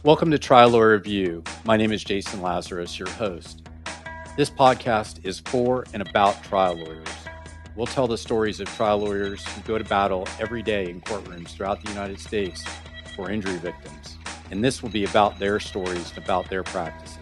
Welcome to Trial Lawyer Review. My name is Jason Lazarus, your host. This podcast is for and about trial lawyers. We'll tell the stories of trial lawyers who go to battle every day in courtrooms throughout the United States for injury victims. And this will be about their stories and about their practices.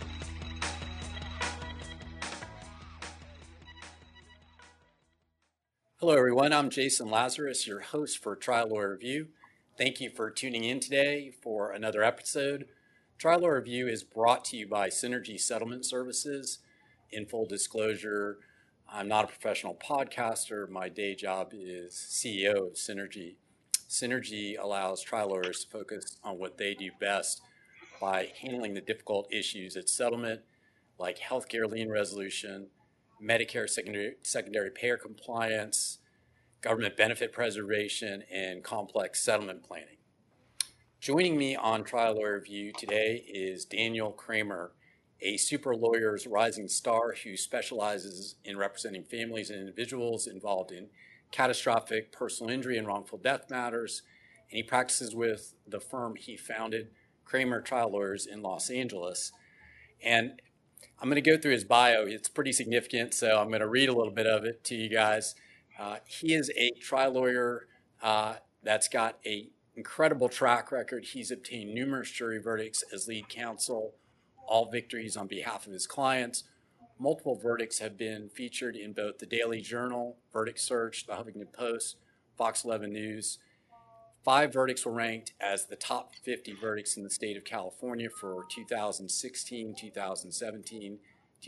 Hello, everyone. I'm Jason Lazarus, your host for Trial Lawyer Review. Thank you for tuning in today for another episode. Trial Lawyer Review is brought to you by Synergy Settlement Services. In full disclosure, I'm not a professional podcaster. My day job is CEO of Synergy. Synergy allows trial lawyers to focus on what they do best by handling the difficult issues at settlement, like healthcare lien resolution, Medicare secondary payer compliance, government benefit preservation, and complex settlement planning. Joining me on Trial Lawyer Review today is Daniel Kramer, a super lawyer's rising star who specializes in representing families and individuals involved in catastrophic personal injury and wrongful death matters, and he practices with the firm he founded, Kramer Trial Lawyers in Los Angeles. And I'm going to go through his bio. It's pretty significant, so I'm going to read a little bit of it to you guys. He is a trial lawyer that's got an incredible track record. He's obtained numerous jury verdicts as lead counsel, all victories on behalf of his clients. Multiple verdicts have been featured in both the Daily Journal, Verdict Search, the Huffington Post, Fox 11 News. 5 verdicts were ranked as the top 50 verdicts in the state of California for 2016, 2017,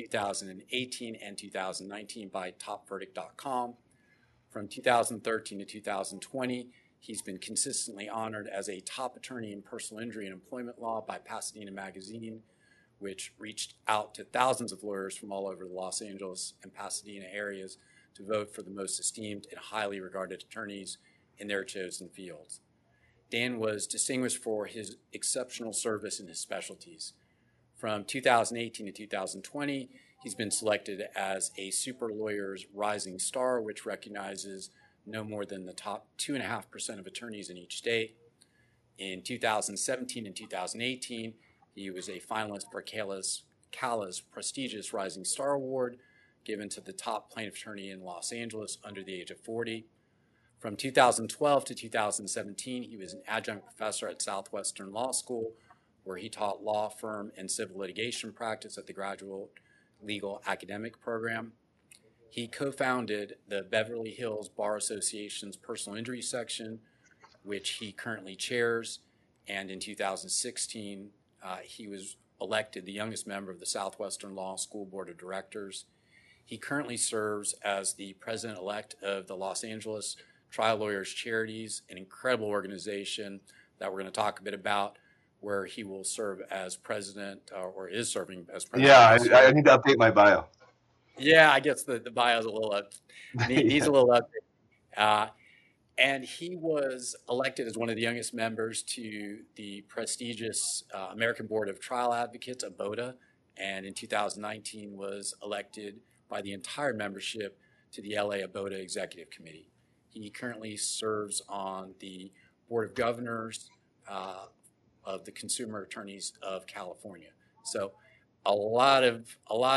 2018, and 2019 by topverdict.com. From 2013 to 2020, he's been consistently honored as a top attorney in personal injury and employment law by Pasadena Magazine, which reached out to thousands of lawyers from all over the Los Angeles and Pasadena areas to vote for the most esteemed and highly regarded attorneys in their chosen fields. Dan was distinguished for his exceptional service in his specialties. From 2018 to 2020, he's been selected as a Super Lawyers Rising Star, which recognizes no more than the top 2.5% of attorneys in each state. In 2017 and 2018, he was a finalist for CALA's prestigious Rising Star Award, given to the top plaintiff attorney in Los Angeles under the age of 40. From 2012 to 2017, he was an adjunct professor at Southwestern Law School, where he taught law firm and civil litigation practice at the Graduate Legal Academic Program. He co-founded the Beverly Hills Bar Association's Personal Injury Section, which he currently chairs, and in 2016, he was elected the youngest member of the Southwestern Law School Board of Directors. He currently serves as the president-elect of the Los Angeles Trial Lawyers Charities, an incredible organization that we're going to talk a bit about, where he will serve as president, or is serving as president. Yeah, I need to update my bio. Yeah, I guess the bio's a little needs a little update. And he was elected as one of the youngest members to the prestigious American Board of Trial Advocates, ABOTA, and in 2019 was elected by the entire membership to the LA ABOTA Executive Committee. He currently serves on the Board of Governors of the Consumer Attorneys of California. So a lot of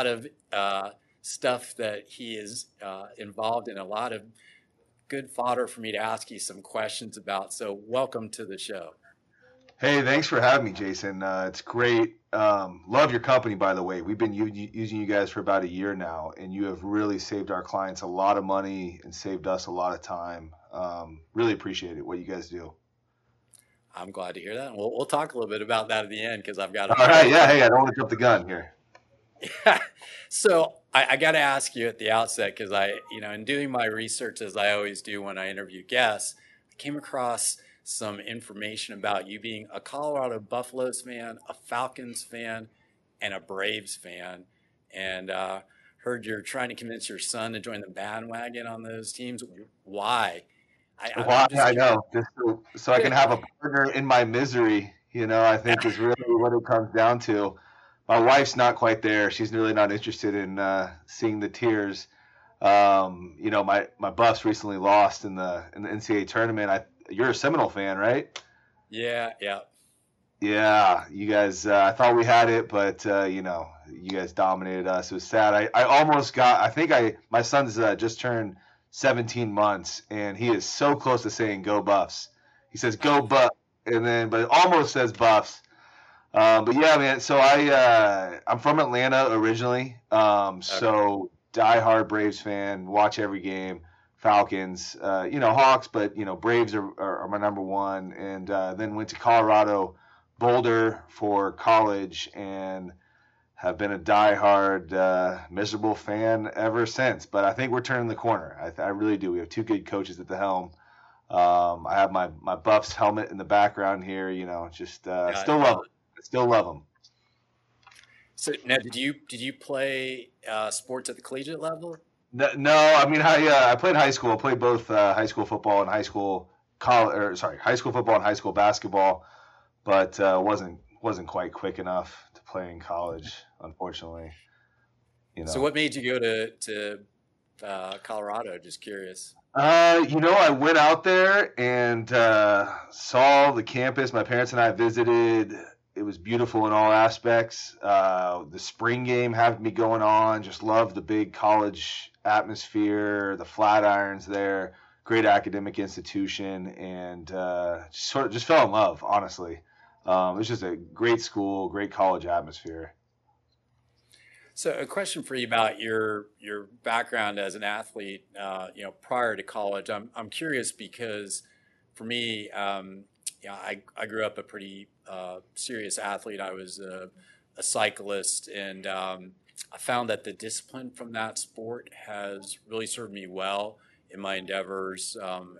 stuff that he is involved in, a lot of good fodder for me to ask you some questions about. So welcome to the show. Hey, thanks for having me, Jason. It's great. Love your company, by the way. We've been using you guys for about a year now, and you have really saved our clients a lot of money and saved us a lot of time. Really appreciate it, what you guys do. I'm glad to hear that. We'll talk a little bit about that at the end, because I've got All right, yeah, hey, I don't want to jump the gun here. Yeah. So I got to ask you at the outset, because in doing my research, as I always do when I interview guests, I came across some information about you being a Colorado Buffaloes fan, a Falcons fan, and a Braves fan, and heard you're trying to convince your son to join the bandwagon on those teams. Why? I know, just so I can have a partner in my misery, I think is really what it comes down to. My wife's not quite there. She's really not interested in seeing the tears. My Buffs recently lost in the NCAA tournament. You're a Seminole fan, right? Yeah. Yeah, you guys. I thought we had it, but you guys dominated us. It was sad. I almost got. I think my son's just turned 17 months, and he is so close to saying "Go Buffs." He says "Go Buff," and then but it almost says Buffs. But yeah, man. So I'm from Atlanta originally. Okay. So diehard Braves fan. Watch every game. Falcons. Hawks, but Braves are my number one. And then went to Colorado, Boulder for college, and have been a diehard, miserable fan ever since. But I think we're turning the corner. I really do. We have two good coaches at the helm. I have my Buffs helmet in the background here. Just Yeah, I still love love them. it. Still love them. So now, did you play sports at the collegiate level? No, no, I mean I played high school. I played both high school football and high school football and high school basketball, but wasn't quite quick enough to play in college, unfortunately. You So know. what made you go to Colorado? Just curious. I went out there and saw the campus. My parents and I visited. It was beautiful in all aspects. The spring game had me going on. Just loved the big college atmosphere, the Flatirons there. Great academic institution, and sort of just fell in love. Honestly, it was just a great school, great college atmosphere. So a question for you about your background as an athlete, prior to college. I'm curious because for me, I grew up a pretty serious athlete. I was a cyclist, and I found that the discipline from that sport has really served me well in my endeavors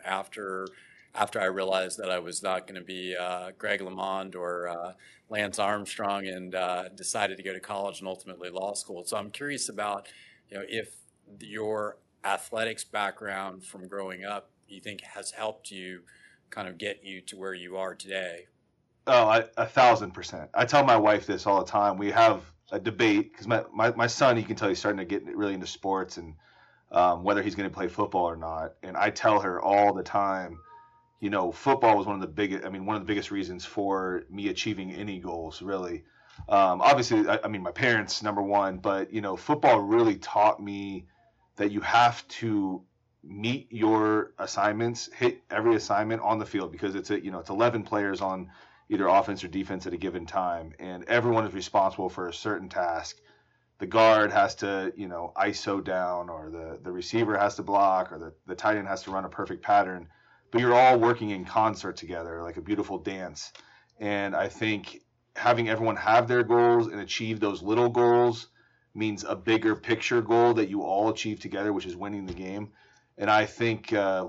after I realized that I was not going to be Greg LeMond or Lance Armstrong, and decided to go to college and ultimately law school. So I'm curious about, if your athletics background from growing up, you think has helped you kind of get you to where you are today. Oh, 1,000%. I tell my wife this all the time. We have a debate because my son, you can tell he's starting to get really into sports and whether he's going to play football or not. And I tell her all the time, football was one of the biggest reasons for me achieving any goals, really. Obviously, I mean, my parents, number one, but, football really taught me that you have to meet your assignments, hit every assignment on the field because it's 11 players on either offense or defense at a given time, and everyone is responsible for a certain task. The guard has to, ISO down, or the receiver has to block, or the tight end has to run a perfect pattern. But you're all working in concert together, like a beautiful dance. And I think having everyone have their goals and achieve those little goals means a bigger picture goal that you all achieve together, which is winning the game. And I think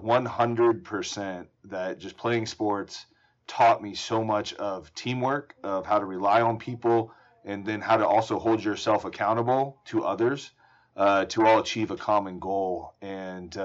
100% that just playing sports taught me so much of teamwork, of how to rely on people, and then how to also hold yourself accountable to others to all achieve a common goal. And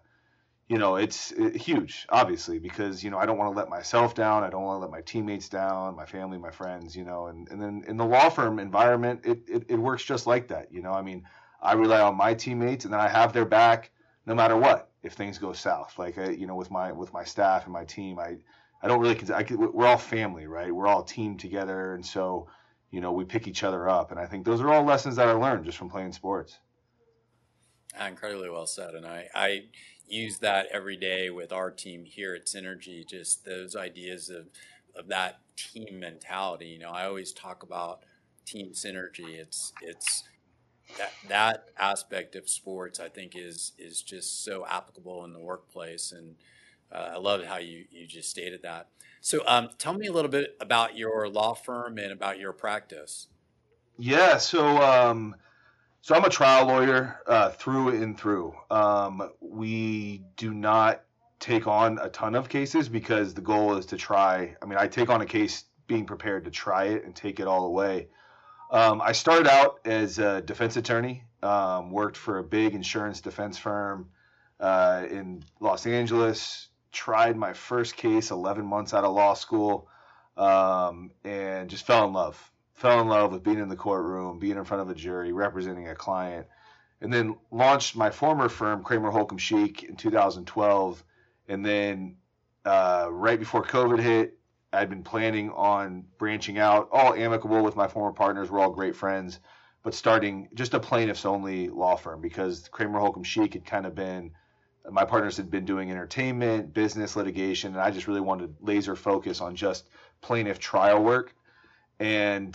it's huge, obviously, because I don't want to let myself down. I don't want to let my teammates down, my family, my friends. And then in the law firm environment, it works just like that. I mean, I rely on my teammates, and then I have their back no matter what if things go south. Like with my staff and my team, I don't really we're all family, right? We're all a team together, and so we pick each other up. And I think those are all lessons that I learned just from playing sports. Incredibly well said. And I use that every day with our team here at Synergy, just those ideas of that team mentality. I always talk about team synergy. It's that aspect of sports, I think, is just so applicable in the workplace. And I love how you just stated that. So tell me a little bit about your law firm and about your practice. Yeah, so I'm a trial lawyer through and through. We do not take on a ton of cases because the goal is to try. I mean, I take on a case being prepared to try it and take it all away. I started out as a defense attorney, worked for a big insurance defense firm in Los Angeles, tried my first case 11 months out of law school, and just fell in love. Fell in love with being in the courtroom, being in front of a jury, representing a client, and then launched my former firm, Kramer Holcomb Sheik, in 2012. And then right before COVID hit, I'd been planning on branching out, all amicable with my former partners. We're all great friends, but starting just a plaintiffs only law firm, because Kramer Holcomb Sheik had kind of been, my partners had been doing entertainment, business, litigation, and I just really wanted to laser focus on just plaintiff trial work. And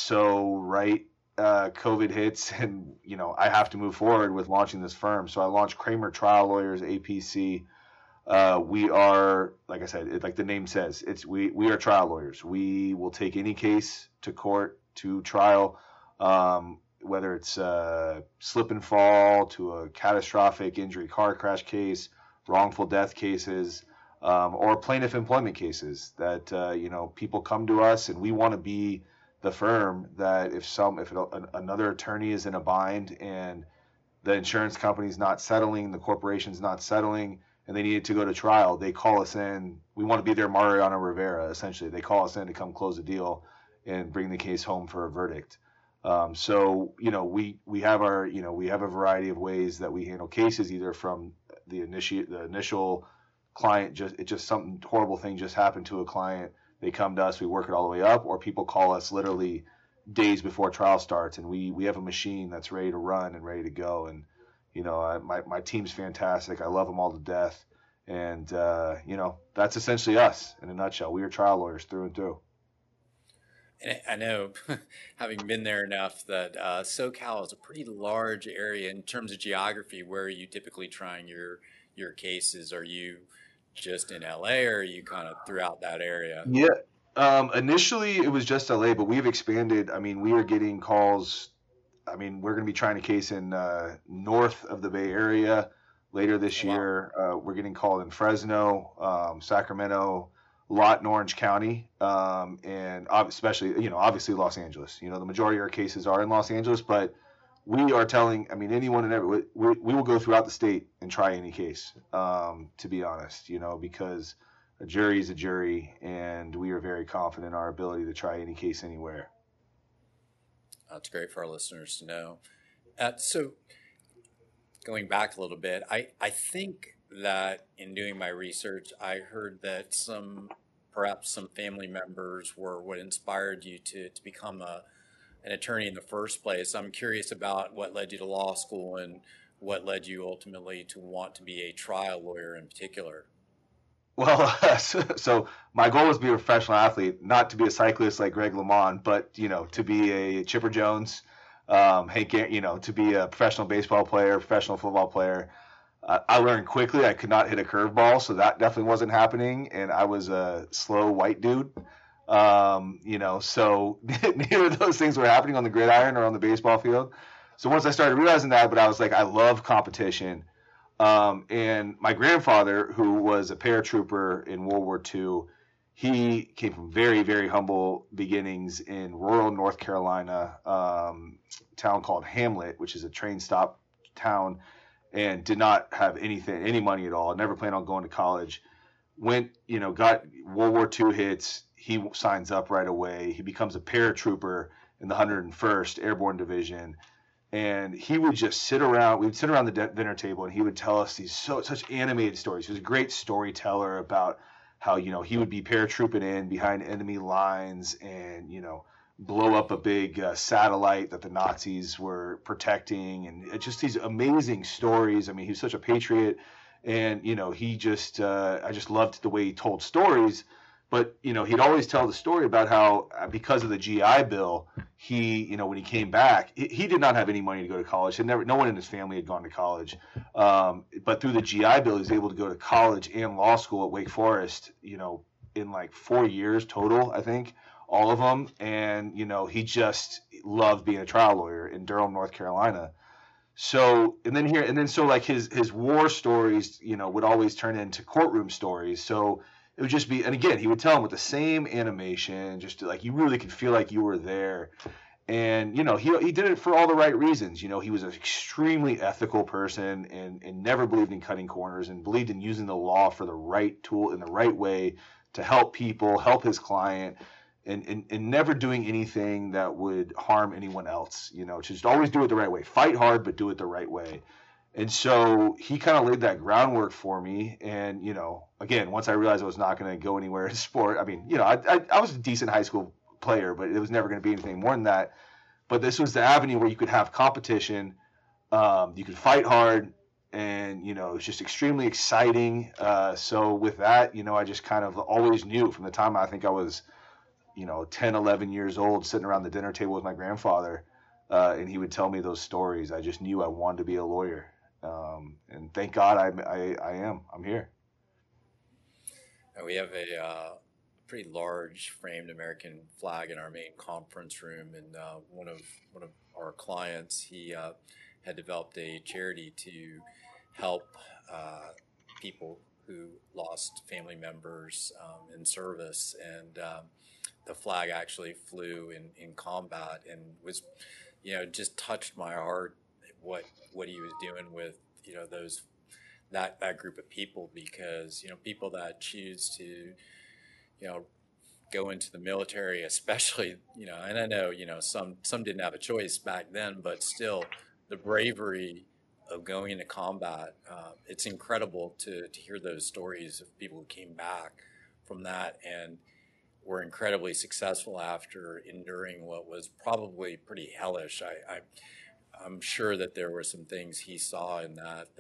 COVID hits, and I have to move forward with launching this firm. So I launched Kramer Trial Lawyers, APC. We are, like I said, like the name says, we are trial lawyers. We will take any case to court, to trial, whether it's slip and fall to a catastrophic injury car crash case, wrongful death cases, or plaintiff employment cases that people come to us, and we want to be the firm that if another attorney is in a bind and the insurance company's not settling, the corporation's not settling, and they needed to go to trial, they call us in. We want to be their Mariano Rivera, essentially. They call us in to come close a deal and bring the case home for a verdict. We have a variety of ways that we handle cases, either from the initial client, just something horrible thing just happened to a client. They come to us, we work it all the way up, or people call us literally days before trial starts, and we have a machine that's ready to run and ready to go. And my team's fantastic. I love them all to death. And, that's essentially us in a nutshell. We are trial lawyers through and through. And I know, having been there enough, that SoCal is a pretty large area in terms of geography. Where are you typically trying your cases? Are you just in LA, or are you kind of throughout that area? Yeah. Initially, it was just LA, but we've expanded. I mean, we are getting calls. I mean, we're going to be trying a case in north of the Bay Area later this year. We're getting called in Fresno, Sacramento, a lot in Orange County, and especially, obviously Los Angeles. The majority of our cases are in Los Angeles, but we are telling, anyone and everyone, we will go throughout the state and try any case, to be honest, because a jury is a jury, and we are very confident in our ability to try any case anywhere. That's great for our listeners to know. So going back a little bit, I think that in doing my research, I heard that perhaps some family members were what inspired you to become an attorney in the first place. I'm curious about what led you to law school and what led you ultimately to want to be a trial lawyer in particular. Well, so my goal was to be a professional athlete, not to be a cyclist like Greg LeMond, but to be a Chipper Jones, to be a professional baseball player, professional football player. I learned quickly I could not hit a curveball, so that definitely wasn't happening, and I was a slow white dude. So neither of those things were happening on the gridiron or on the baseball field. So once I started realizing that, but I was like, I love competition. And my grandfather, who was a paratrooper in World War II, he came from very, very humble beginnings in rural North Carolina, town called Hamlet, which is a train stop town, and did not have any money at all. Never planned on going to college. Got World War II hits. He signs up right away. He becomes a paratrooper in the 101st Airborne Division. And he would just sit around. We'd sit around the dinner table, and he would tell us these such animated stories. He was a great storyteller about how he would be paratrooping in behind enemy lines and blow up a big satellite that the Nazis were protecting, and just these amazing stories. I mean, he was such a patriot, and he just I just loved the way he told stories. But he'd always tell the story about how because of the GI Bill, he when he came back, he did not have any money to go to college. No one in his family had gone to college. But through the GI Bill, he was able to go to college and law school at Wake Forest. In like 4 years total, I think, all of them. And he just loved being a trial lawyer in Durham, North Carolina. So like his war stories, would always turn into courtroom stories. So it would just be, and again, he would tell them with the same animation, just like you really could feel like you were there. And, he did it for all the right reasons. He was an extremely ethical person and never believed in cutting corners, and believed in using the law for the right tool in the right way to help people, help his client, and never doing anything that would harm anyone else. Just always do it the right way. Fight hard, but do it the right way. And so he kind of laid that groundwork for me. And, again, once I realized I was not going to go anywhere in sport, I mean, I was a decent high school player, but it was never going to be anything more than that. But this was the avenue where you could have competition, you could fight hard, and, it's just extremely exciting. So with that, I just kind of always knew from the time I think I was, 10, 11 years old, sitting around the dinner table with my grandfather, and he would tell me those stories. I just knew I wanted to be a lawyer. And thank God I'm here. We have a pretty large framed American flag in our main conference room, and one of our clients, he had developed a charity to help people who lost family members in service, and the flag actually flew in combat, and was, just touched my heart what he was doing with those that group of people, because people that choose to go into the military, especially and I know some didn't have a choice back then, but still the bravery of going into combat, it's incredible to hear those stories of people who came back from that and were incredibly successful after enduring what was probably pretty hellish. I'm sure that there were some things he saw in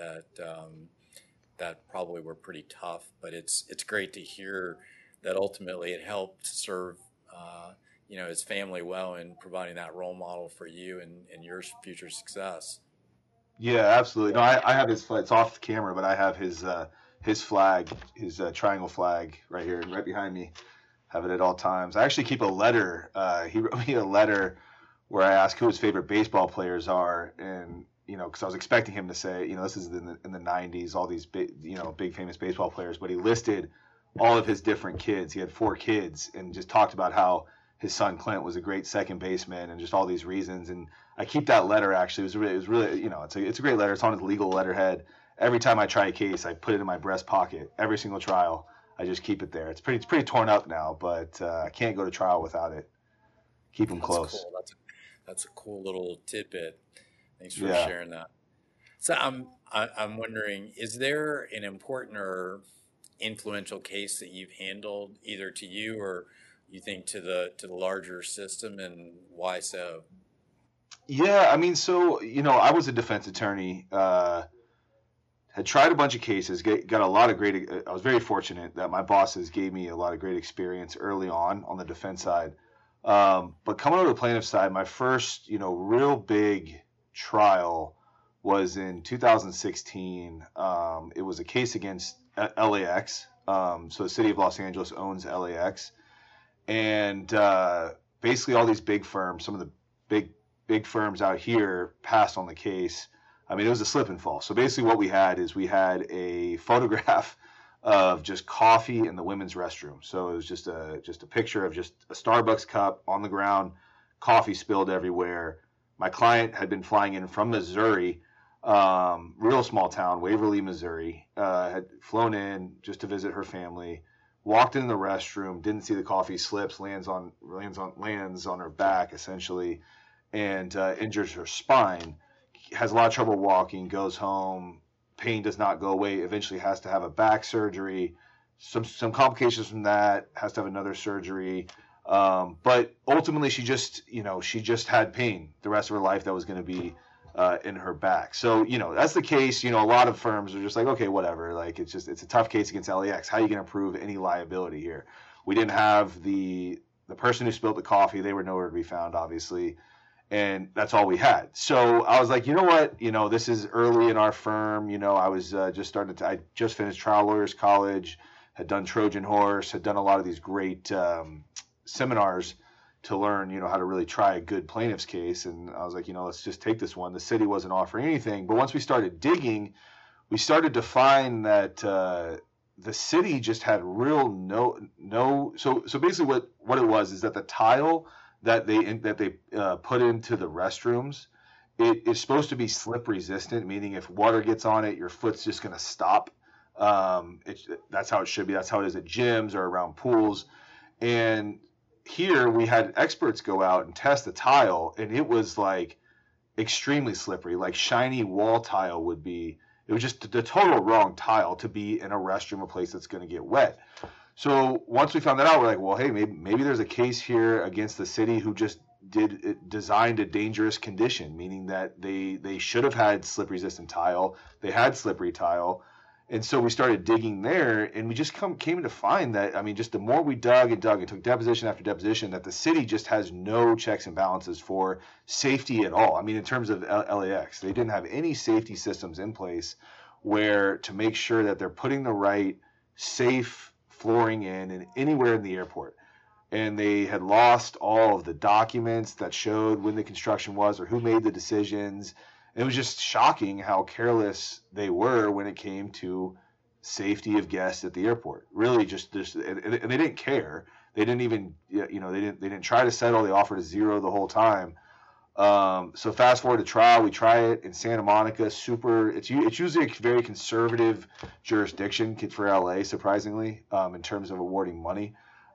that probably were pretty tough, but it's great to hear that ultimately it helped serve his family well in providing that role model for you and your future success. Yeah, absolutely. No, I have his flag. It's off the camera, but I have his flag, his triangle flag right here, right behind me. Have it at all times. I actually keep a letter. He wrote me a letter where I asked who his favorite baseball players are, and because I was expecting him to say, this is in the 90s, all these big famous baseball players, but he listed all of his different kids. He had 4 kids, and just talked about how his son Clint was a great second baseman, and just all these reasons. And I keep that letter. Actually, it was really it's a great letter. It's on his legal letterhead. Every time I try a case, I put it in my breast pocket. Every single trial, I just keep it there. It's pretty torn up now, but I can't go to trial without it. Keep them close. Cool. That's a cool little tidbit. Thanks for sharing that. So I'm wondering, is there an important or influential case that you've handled, either to you or you think to the larger system, and why so? Yeah, I mean, so I was a defense attorney. Had tried a bunch of cases, got a lot of great. I was very fortunate that my bosses gave me a lot of great experience early on the defense side. But coming over the plaintiff side, my first, real big trial was in 2016. It was a case against LAX. So the city of Los Angeles owns LAX, and basically all these big firms, some of the big firms out here, passed on the case. I mean, it was a slip and fall. So basically what we had a photograph of just coffee in the women's restroom. So it was just a picture of just a Starbucks cup on the ground, coffee spilled everywhere. My client had been flying in from Missouri, real small town, Waverly, Missouri, had flown in just to visit her family, walked in the restroom, didn't see the coffee, slips, lands on her back essentially, and injures her spine. Has a lot of trouble walking, goes home, pain does not go away, eventually has to have a back surgery, some complications from that, has to have another surgery. But ultimately she just had pain the rest of her life that was going to be in her back. So, that's the case. A lot of firms are just like, okay, whatever. Like, it's a tough case against LAX. How are you going to prove any liability here? We didn't have the person who spilled the coffee. They were nowhere to be found, obviously. And that's all we had. So I was like, you know what? This is early in our firm. I was I just finished Trial Lawyers College, had done Trojan Horse, had done a lot of these great seminars to learn, how to really try a good plaintiff's case. And I was like, let's just take this one. The city wasn't offering anything. But once we started digging, we started to find that the city just had real no. So basically what it was is that the tile that they put into the restrooms, it is supposed to be slip resistant, meaning if water gets on it, your foot's just going to stop. That's how it should be. That's how it is at gyms or around pools. And here we had experts go out and test the tile, and it was like extremely slippery, like shiny wall tile would be. It was just the total wrong tile to be in a restroom, a place that's going to get wet. So once we found that out, we're like, well, hey, maybe there's a case here against the city who just designed a dangerous condition, meaning that they should have had slip resistant tile. They had slippery tile. And so we started digging there, and we just came to find that, I mean, just the more we dug and took deposition after deposition, that the city just has no checks and balances for safety at all. I mean, in terms of LAX, they didn't have any safety systems in place where to make sure that they're putting the right safe flooring in anywhere in the airport. And they had lost all of the documents that showed when the construction was or who made the decisions. It was just shocking how careless they were when it came to safety of guests at the airport. Really, and they didn't care. They didn't even, they didn't try to settle. They offered a zero the whole time. So fast forward to trial, we try it in Santa Monica. It's usually a very conservative jurisdiction for LA, surprisingly, in terms of awarding money.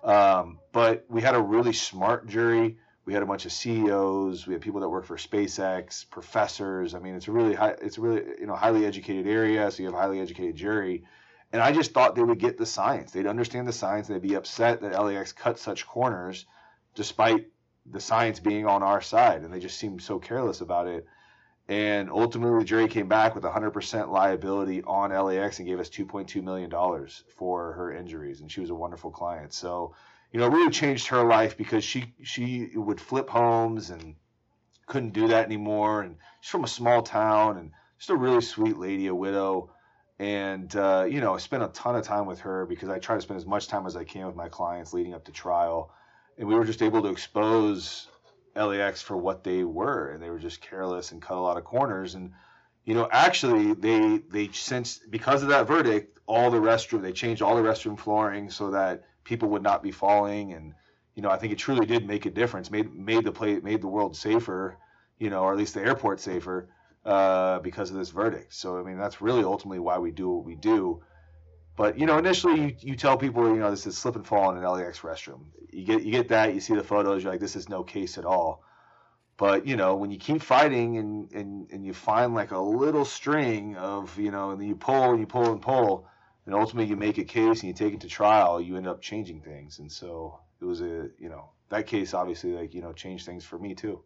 But we had a really smart jury. We had a bunch of CEOs. We had people that work for SpaceX, professors. I mean, it's a really highly educated area. So you have a highly educated jury. And I just thought they would get the science. They'd understand the science. And they'd be upset that LAX cut such corners, despite the science being on our side. And they just seemed so careless about it. And ultimately, the jury came back with 100% liability on LAX and gave us $2.2 million for her injuries. And she was a wonderful client. So, it really changed her life because she would flip homes and couldn't do that anymore. And she's from a small town and just a really sweet lady, a widow. And, I spent a ton of time with her because I try to spend as much time as I can with my clients leading up to trial. And we were just able to expose LAX for what they were. And they were just careless and cut a lot of corners. And, actually they since, because of that verdict, they changed all the restroom flooring so that people would not be falling. And, I think it truly did make a difference, made the world safer, or at least the airport safer, because of this verdict. So, I mean, that's really ultimately why we do what we do. But, initially you tell people, this is slip and fall in an LAX restroom. You get that, you see the photos, you're like, this is no case at all. But, when you keep fighting and you find like a little string of, and then you pull and you pull and pull, and ultimately you make a case and you take it to trial, you end up changing things. And so it was that case obviously changed things for me too.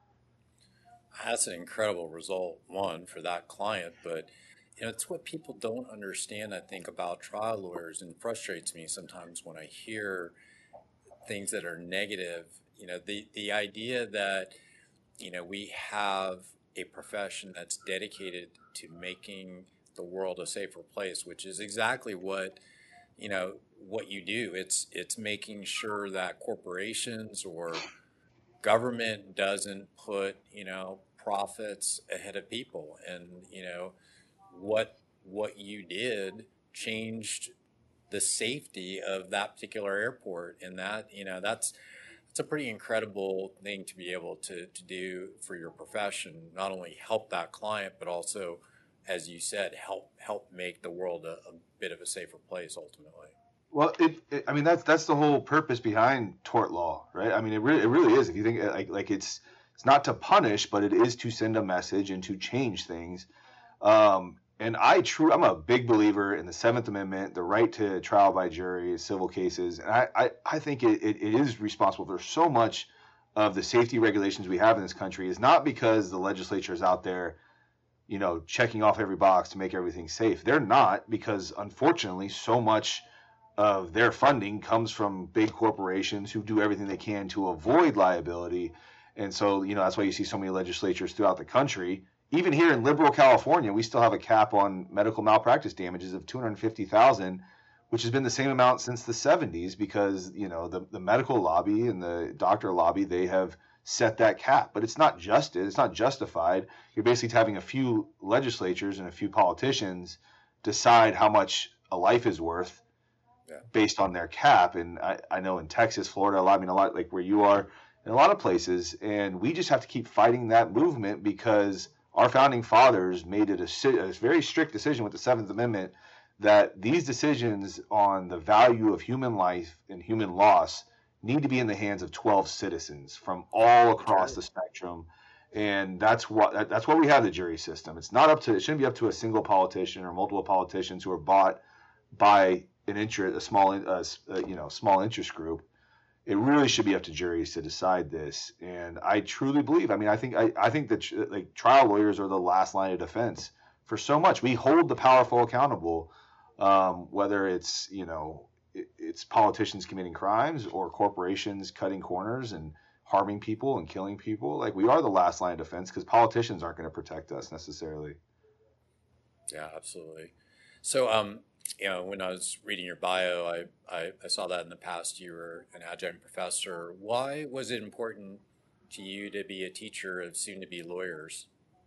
That's an incredible result, one, for that client, but it's what people don't understand, I think, about trial lawyers, and frustrates me sometimes when I hear things that are negative. The idea that, we have a profession that's dedicated to making the world a safer place, which is exactly what you do. It's making sure that corporations or government doesn't put profits ahead of people. And what you did changed the safety of that particular airport, and that it's a pretty incredible thing to be able to do for your profession. Not only help that client, but also, as you said, help make the world a bit of a safer place ultimately. Well, I mean, that's the whole purpose behind tort law, right? I mean, it really is. If you think like it's not to punish, but it is to send a message and to change things. And I'm a big believer in the Seventh Amendment, the right to trial by jury, civil cases. And I think it is responsible for so much of the safety regulations we have in this country. Is not because the legislature is out there, checking off every box to make everything safe. They're not, because unfortunately so much of their funding comes from big corporations who do everything they can to avoid liability. And so, that's why you see so many legislatures throughout the country. Even here in liberal California, we still have a cap on medical malpractice damages of $250,000, which has been the same amount since the 70s because, the medical lobby and the doctor lobby, they have set that cap. But it's not justified. You're basically having a few legislatures and a few politicians decide how much a life is worth based on their cap. And I know in Texas, Florida, a lot like where you are, in a lot of places. And we just have to keep fighting that movement because our founding fathers made it a very strict decision with the Seventh Amendment that these decisions on the value of human life and human loss need to be in the hands of 12 citizens from all across the spectrum. And that's why we have the jury system. It shouldn't be up to a single politician or multiple politicians who are bought by a small interest group. It really should be up to juries to decide this. And I truly believe, I think that like trial lawyers are the last line of defense for so much. We hold the powerful accountable, whether it's it's politicians committing crimes or corporations cutting corners and harming people and killing people. Like, we are the last line of defense because politicians aren't going to protect us necessarily. Yeah, absolutely. So, when I was reading your bio, I saw that in the past you were an adjunct professor. Why was it important to you to be a teacher of soon-to-be lawyers?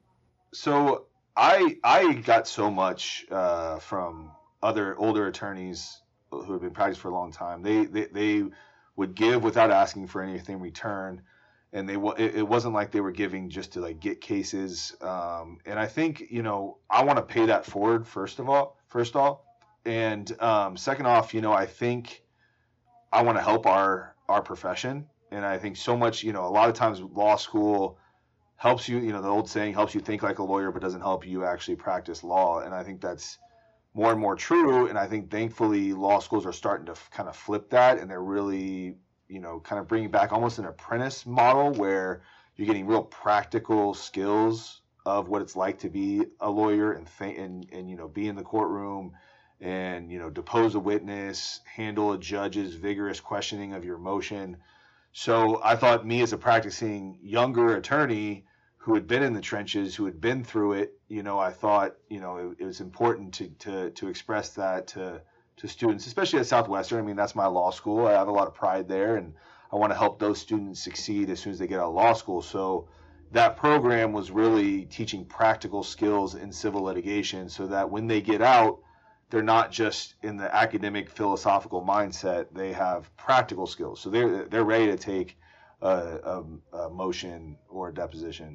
So I got so much from other older attorneys who have been practicing for a long time. They would give without asking for anything in return, and it wasn't like they were giving just to like get cases. And I think I want to pay that forward first off, and second off, I think I want to help our profession, and I think so much. A lot of times law school helps you. The old saying, helps you think like a lawyer, but doesn't help you actually practice law. And I think that's more and more true. And I think thankfully law schools are starting to kind of flip that, and they're really, kind of bringing back almost an apprentice model where you're getting real practical skills of what it's like to be a lawyer and be in the courtroom and, depose a witness, handle a judge's vigorous questioning of your motion. So I thought, me as a practicing younger attorney who had been in the trenches, who had been through it, I thought, it was important to express that to students, especially at Southwestern. I mean, that's my law school. I have a lot of pride there, and I want to help those students succeed as soon as they get out of law school. So that program was really teaching practical skills in civil litigation so that when they get out, they're not just in the academic philosophical mindset. They have practical skills. So they're ready to take a motion or a deposition.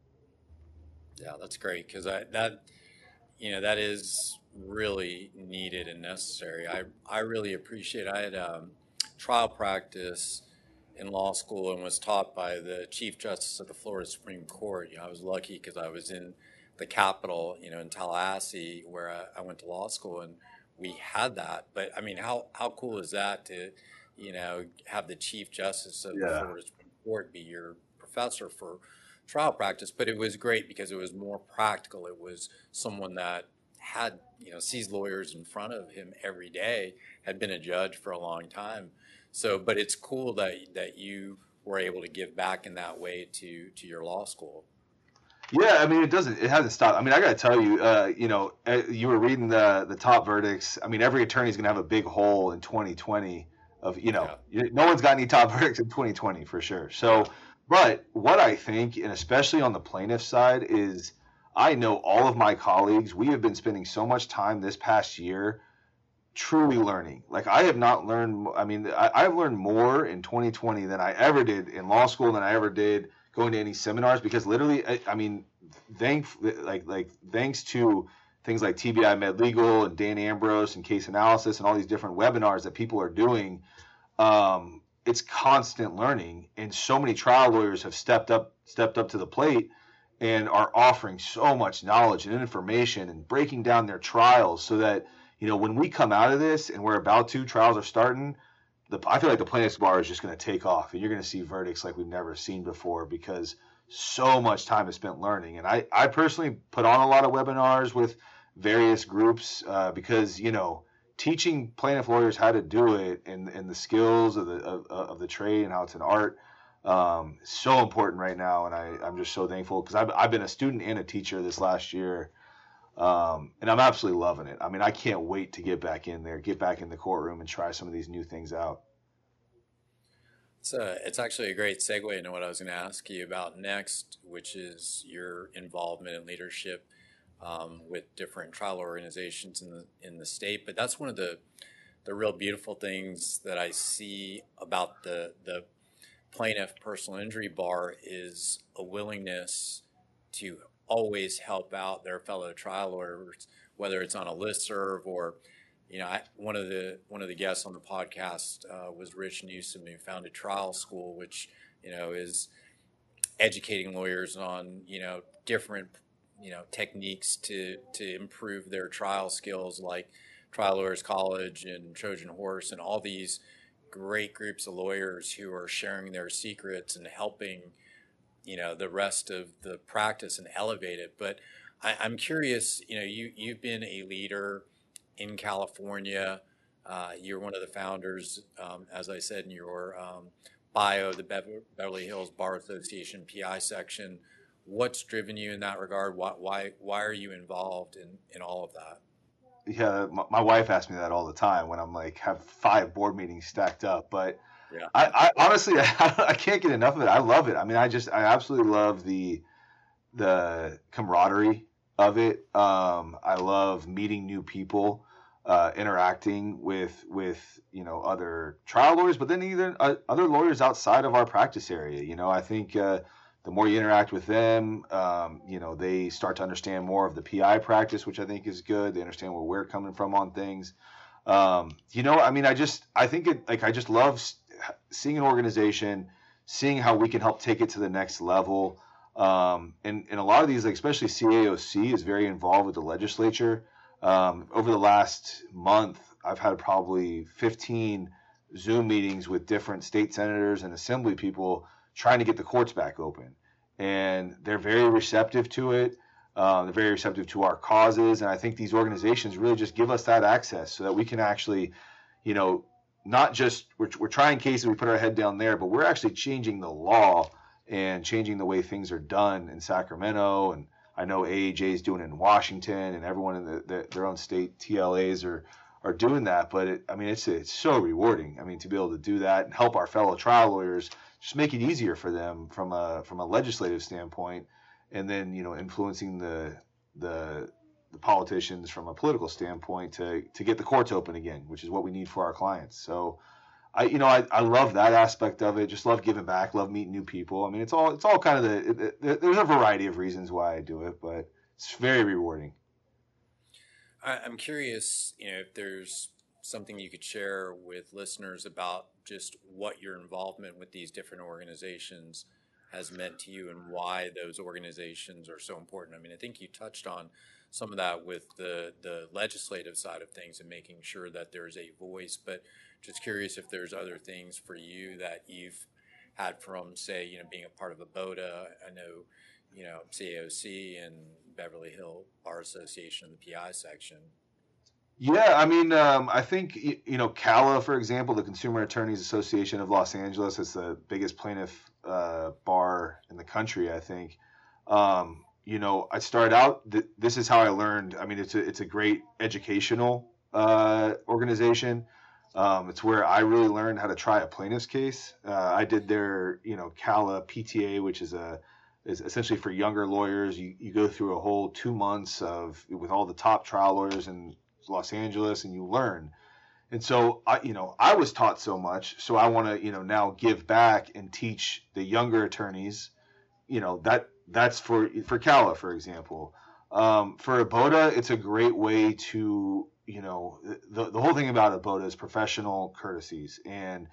Yeah, that's great, because that is really needed and necessary. I really appreciate. I had trial practice in law school and was taught by the Chief Justice of the Florida Supreme Court. I was lucky because I was in the Capitol, in Tallahassee, where I went to law school, and we had that. But I mean, how cool is that to, have the Chief Justice of the Florida Supreme Court be your professor for trial practice? But it was great because it was more practical. It was someone that had, sees lawyers in front of him every day, had been a judge for a long time. So, but it's cool that you were able to give back in that way to your law school. Yeah, I mean, it hasn't stopped. I mean, I got to tell you, you were reading the top verdicts. I mean, every attorney is going to have a big hole in 2020 of, no one's got any top verdicts in 2020 for sure. So, but what I think, and especially on the plaintiff side, is I know all of my colleagues, we have been spending so much time this past year truly learning. Like, I have not learned, I've learned more in 2020 than I ever did in law school, than I ever did going to any seminars, because literally, thanks to things like TBI Med Legal and Dan Ambrose and Case Analysis and all these different webinars that people are doing, it's constant learning. And so many trial lawyers have stepped up to the plate and are offering so much knowledge and information and breaking down their trials so that, when we come out of this and trials are starting, I feel like the plaintiff's bar is just going to take off, and you're going to see verdicts like we've never seen before, because so much time is spent learning. And I personally put on a lot of webinars with various groups because, teaching plaintiff lawyers how to do it and the skills of the trade and how it's an art is so important right now. And I'm just so thankful, because I've been a student and a teacher this last year. And I'm absolutely loving it. I mean, I can't wait to get back in the courtroom and try some of these new things out. It's actually a great segue into what I was going to ask you about next, which is your involvement in leadership with different trial organizations in the state. But that's one of the real beautiful things that I see about the plaintiff personal injury bar is a willingness to always help out their fellow trial lawyers, whether it's on a listserv or, one of the guests on the podcast was Rich Newsom, who founded Trial School, which, is educating lawyers on, different, techniques to improve their trial skills, like Trial Lawyers College and Trojan Horse and all these great groups of lawyers who are sharing their secrets and helping, the rest of the practice and elevate it. But I'm curious, you've been a leader in California. You're one of the founders, as I said in your bio, the Beverly Hills Bar Association PI section. What's driven you in that regard? Why are you involved in all of that? Yeah, my wife asks me that all the time when I'm like have 5 board meetings stacked up. But Yeah. I honestly I can't get enough of it. I love it. I mean, I absolutely love the camaraderie of it. I love meeting new people, interacting with other trial lawyers, but then even other lawyers outside of our practice area. I think the more you interact with them, they start to understand more of the PI practice, which I think is good. They understand where we're coming from on things. I mean, I just love seeing an organization, seeing how we can help take it to the next level. And a lot of these, like especially CAOC, is very involved with the legislature. Over the last month, I've had probably 15 Zoom meetings with different state senators and assembly people trying to get the courts back open. And they're very receptive to it. They're very receptive to our causes. And I think these organizations really just give us that access so that we can actually, not just, we're trying cases, we put our head down there, but we're actually changing the law and changing the way things are done in Sacramento. And I know AAJ is doing it in Washington, and everyone in their own state TLAs are doing that. But it's so rewarding. I mean, to be able to do that and help our fellow trial lawyers, just make it easier for them from a legislative standpoint, and then influencing the politicians from a political standpoint to get the courts open again, which is what we need for our clients. So I love that aspect of it. Just love giving back, love meeting new people. I mean, it's all kind of there's a variety of reasons why I do it, but it's very rewarding. I'm curious, if there's something you could share with listeners about just what your involvement with these different organizations has meant to you and why those organizations are so important. I mean, I think you touched on some of that with the legislative side of things and making sure that there's a voice, but just curious if there's other things for you that you've had from, say, being a part of a I know, CAOC and Beverly Hill Bar Association, the PI section. Yeah, I mean, I think, CALA, for example, the Consumer Attorneys Association of Los Angeles, is the biggest plaintiff bar in the country, I think. I started out, this is how I learned. I mean, it's a great educational organization. It's where I really learned how to try a plaintiff's case. I did their, CALA PTA, which is essentially for younger lawyers. You go through a whole 2 months with all the top trial lawyers in Los Angeles, and you learn. And so I was taught so much, so I want to now give back and teach the younger attorneys. That's for CALA, for example. For ABOTA, it's a great way to the whole thing about ABOTA is professional courtesies and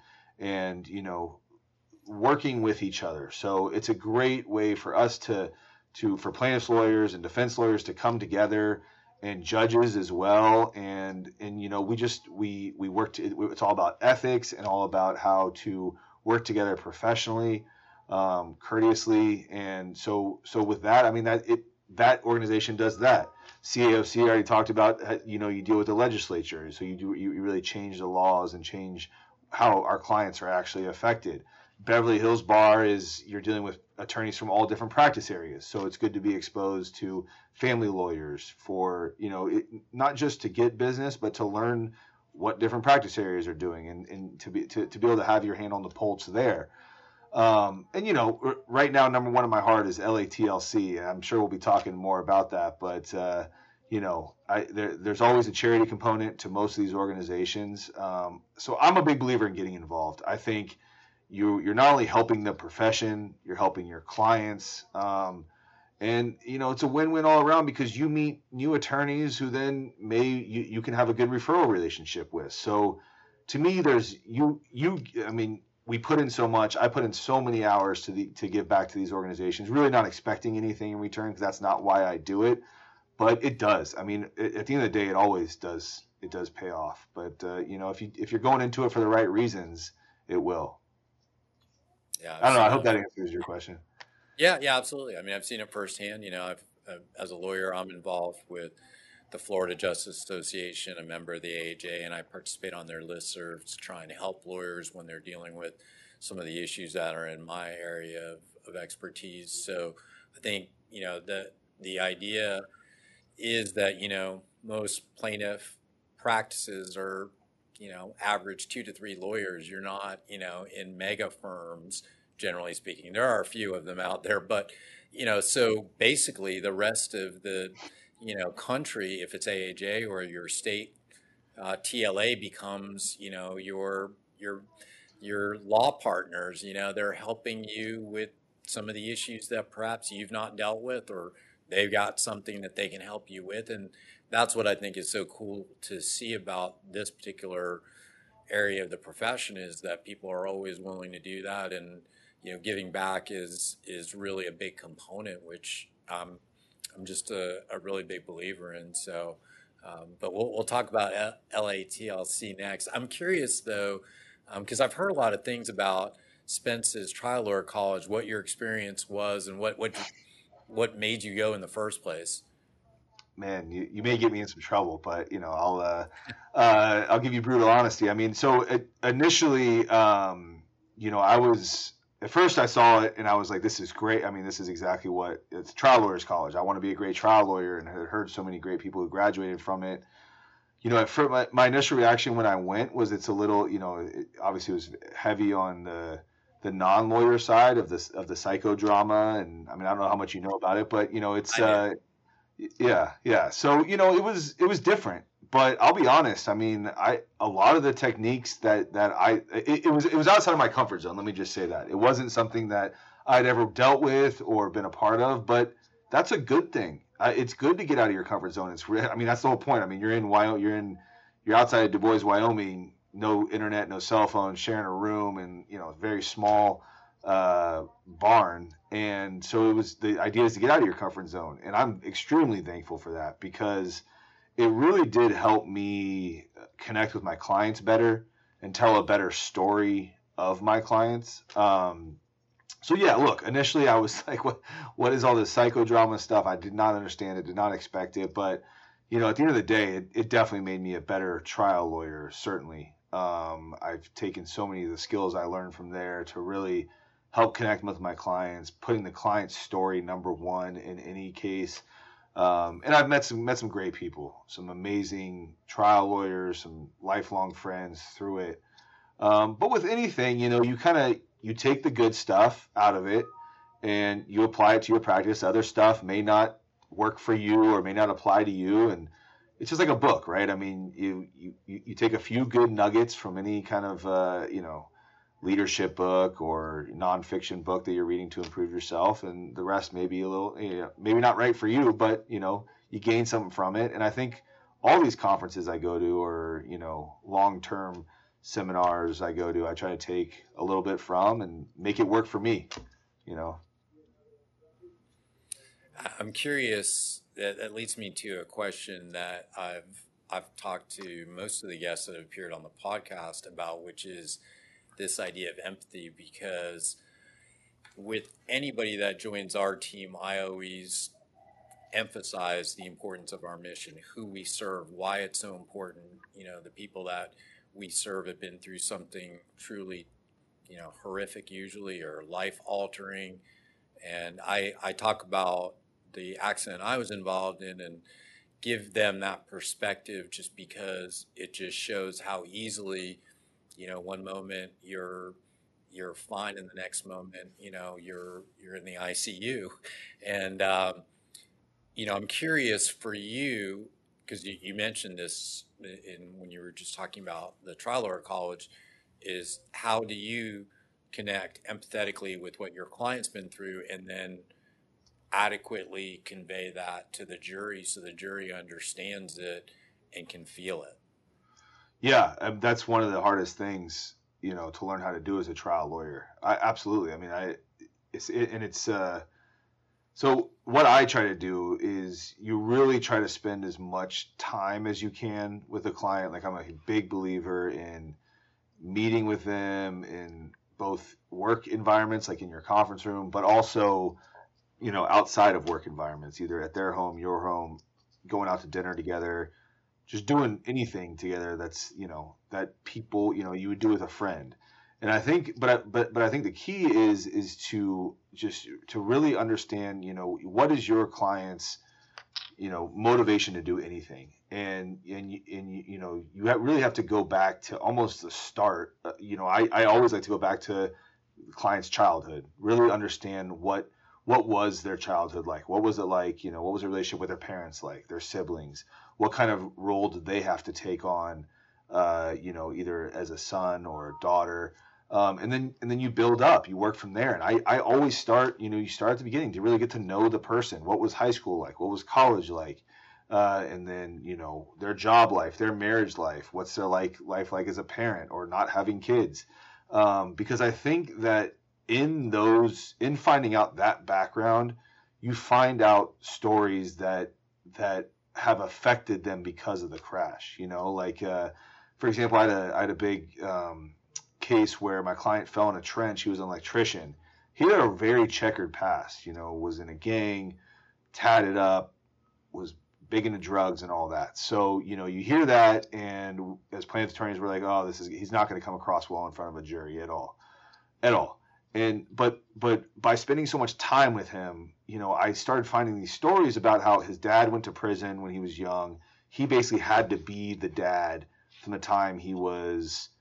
working with each other. So it's a great way for us for plaintiffs lawyers and defense lawyers to come together, and judges as well. And we work it's all about ethics and all about how to work together professionally, courteously. And so with that, I mean, that organization does that. CAOC, I already talked about, you deal with the legislature. So you really change the laws and change how our clients are actually affected. Beverly Hills Bar you're dealing with attorneys from all different practice areas. So it's good to be exposed to family lawyers for, not just to get business, but to learn what different practice areas are doing and to be able to have your hand on the pulse there. Right now, number one in my heart is LATLC. I'm sure we'll be talking more about that, but there's always a charity component to most of these organizations. So I'm a big believer in getting involved. I think you're not only helping the profession, you're helping your clients. And it's a win-win all around, because you meet new attorneys who then you can have a good referral relationship with. So to me, there's we put in so much. I put in so many hours to give back to these organizations, really not expecting anything in return because that's not why I do it. But it does. I mean, at the end of the day, it always does. It does pay off. But if you're going into it for the right reasons, it will. Yeah, I don't know. I hope that answers your question. Yeah, absolutely. I mean, I've seen it firsthand. As a lawyer, I'm involved with the Florida Justice Association, a member of the AAJ, and I participate on their listservs trying to help lawyers when they're dealing with some of the issues that are in my area of expertise. So I think, the idea is that, most plaintiff practices are, average 2 to 3 lawyers. You're not, in mega firms, generally speaking. There are a few of them out there, but, so basically the rest of the, country, if it's AAJ or your state TLA becomes, your law partners. They're helping you with some of the issues that perhaps you've not dealt with, or they've got something that they can help you with. And that's what I think is so cool to see about this particular area of the profession, is that people are always willing to do that. And, giving back is really a big component, which I'm just a really big believer in. So, but we'll talk about LATLC next. I'm curious though, because I've heard a lot of things about Spence's Trial Lawyer College, what your experience was and what made you go in the first place. Man, you may get me in some trouble, but I'll give you brutal honesty. I mean, so initially, I was at first I saw it and I was like, this is great. I mean, this is exactly what it's Trial Lawyers College. I want to be a great trial lawyer, and I had heard so many great people who graduated from it. At first, my initial reaction when I went was it's a little, obviously it was heavy on the non-lawyer side of this of the psychodrama, and I mean I don't know how much you know about it, but it's yeah. So it was different, but I'll be honest. I mean, a lot of the techniques it was outside of my comfort zone. Let me just say that it wasn't something that I'd ever dealt with or been a part of, but that's a good thing. It's good to get out of your comfort zone. I mean, that's the whole point. I mean, you're in Wyoming, you're outside of Du Bois, Wyoming, no internet, no cell phone, sharing a room, and very small barn. And so the idea is to get out of your comfort zone. And I'm extremely thankful for that, because it really did help me connect with my clients better and tell a better story of my clients. So yeah, look, initially I was like, what is all this psychodrama stuff? I did not understand it, did not expect it. But, at the end of the day, it definitely made me a better trial lawyer, certainly. I've taken so many of the skills I learned from there to really help connect with my clients, putting the client's story number one in any case. And I've met some great people, some amazing trial lawyers, some lifelong friends through it. But with anything, you take the good stuff out of it and you apply it to your practice. Other stuff may not work for you or may not apply to you. And it's just like a book, right? I mean, you take a few good nuggets from any kind of, leadership book or nonfiction book that you're reading to improve yourself. And the rest may be a little, maybe not right for you, but, you gain something from it. And I think all these conferences I go to, or, long-term seminars I go to, I try to take a little bit from and make it work for me, I'm curious. That leads me to a question that I've talked to most of the guests that have appeared on the podcast about, which is this idea of empathy. Because with anybody that joins our team, I always emphasize the importance of our mission, who we serve, why it's so important. The people that we serve have been through something truly, horrific usually, or life altering. And I talk about the accident I was involved in and give them that perspective, just because it just shows how easily, one moment you're fine, and the next moment, you're in the ICU. And, I'm curious for you, because you mentioned this when you were just talking about the Trial Lawyer College, is how do you connect empathetically with what your client's been through, and then adequately convey that to the jury so the jury understands it and can feel it? Yeah, that's one of the hardest things to learn how to do as a trial lawyer. Absolutely. I mean, so what I try to do is you really try to spend as much time as you can with a client. Like, I'm a big believer in meeting with them in both work environments, like in your conference room, but also, outside of work environments, either at their home, your home, going out to dinner together, just doing anything together that's, that people, you would do with a friend. And I think, but I think the key is to really understand, what is your client's, motivation to do anything. And you really have to go back to almost the start. I always like to go back to the client's childhood, really understand what was their childhood like, what was it like, what was the relationship with their parents like, their siblings, what kind of role did they have to take on, either as a son or a daughter. And then you build up, you work from there. And I always start, you start at the beginning to really get to know the person. What was high school like? What was college like? And then, their job life, their marriage life, what's their life like as a parent or not having kids. Because I think that in finding out that background, you find out stories that have affected them because of the crash, for example, I had a big, case where my client fell in a trench. He was an electrician. He had a very checkered past, was in a gang, tatted up, was big into drugs and all that. So, you hear that, and as plaintiff attorneys, we're like, oh, he's not going to come across well in front of a jury at all. And, but by spending so much time with him, I started finding these stories about how his dad went to prison when he was young. He basically had to be the dad from the time he was,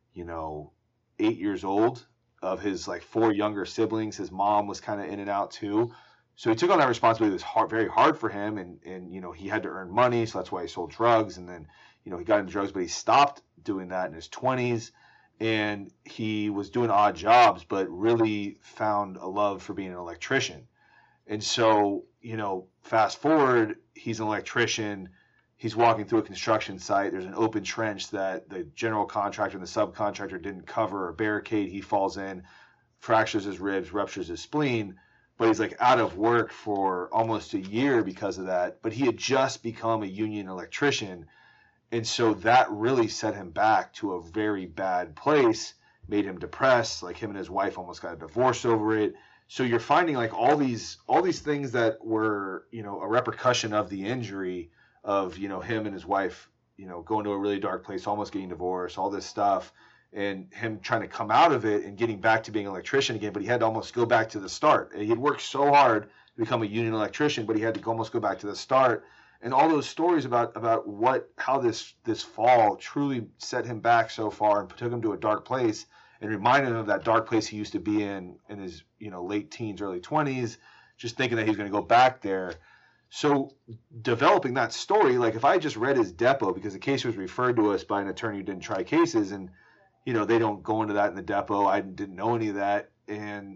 8 years old, of his like 4 younger siblings. His mom was kind of in and out too. So he took on that responsibility. It was very hard for him. And he had to earn money. So that's why he sold drugs. And then, he got into drugs, but he stopped doing that in his 20s. And he was doing odd jobs, but really found a love for being an electrician. And so, fast forward, he's an electrician. He's walking through a construction site. There's an open trench that the general contractor and the subcontractor didn't cover or barricade. He falls in, fractures his ribs, ruptures his spleen. But he's like out of work for almost a year because of that. But he had just become a union electrician. And so that really set him back to a very bad place, made him depressed. Like, him and his wife almost got a divorce over it. So you're finding like all these things that were, a repercussion of the injury, of, him and his wife, going to a really dark place, almost getting divorced, all this stuff, and him trying to come out of it and getting back to being an electrician again. But he had to almost go back to the start. He had worked so hard to become a union electrician, but he had to almost go back to the start. And all those stories about how this fall truly set him back so far and took him to a dark place and reminded him of that dark place he used to be in his, late teens, early 20s, just thinking that he was going to go back there. So developing that story, like if I just read his depo, because the case was referred to us by an attorney who didn't try cases, and, they don't go into that in the depo. I didn't know any of that. And,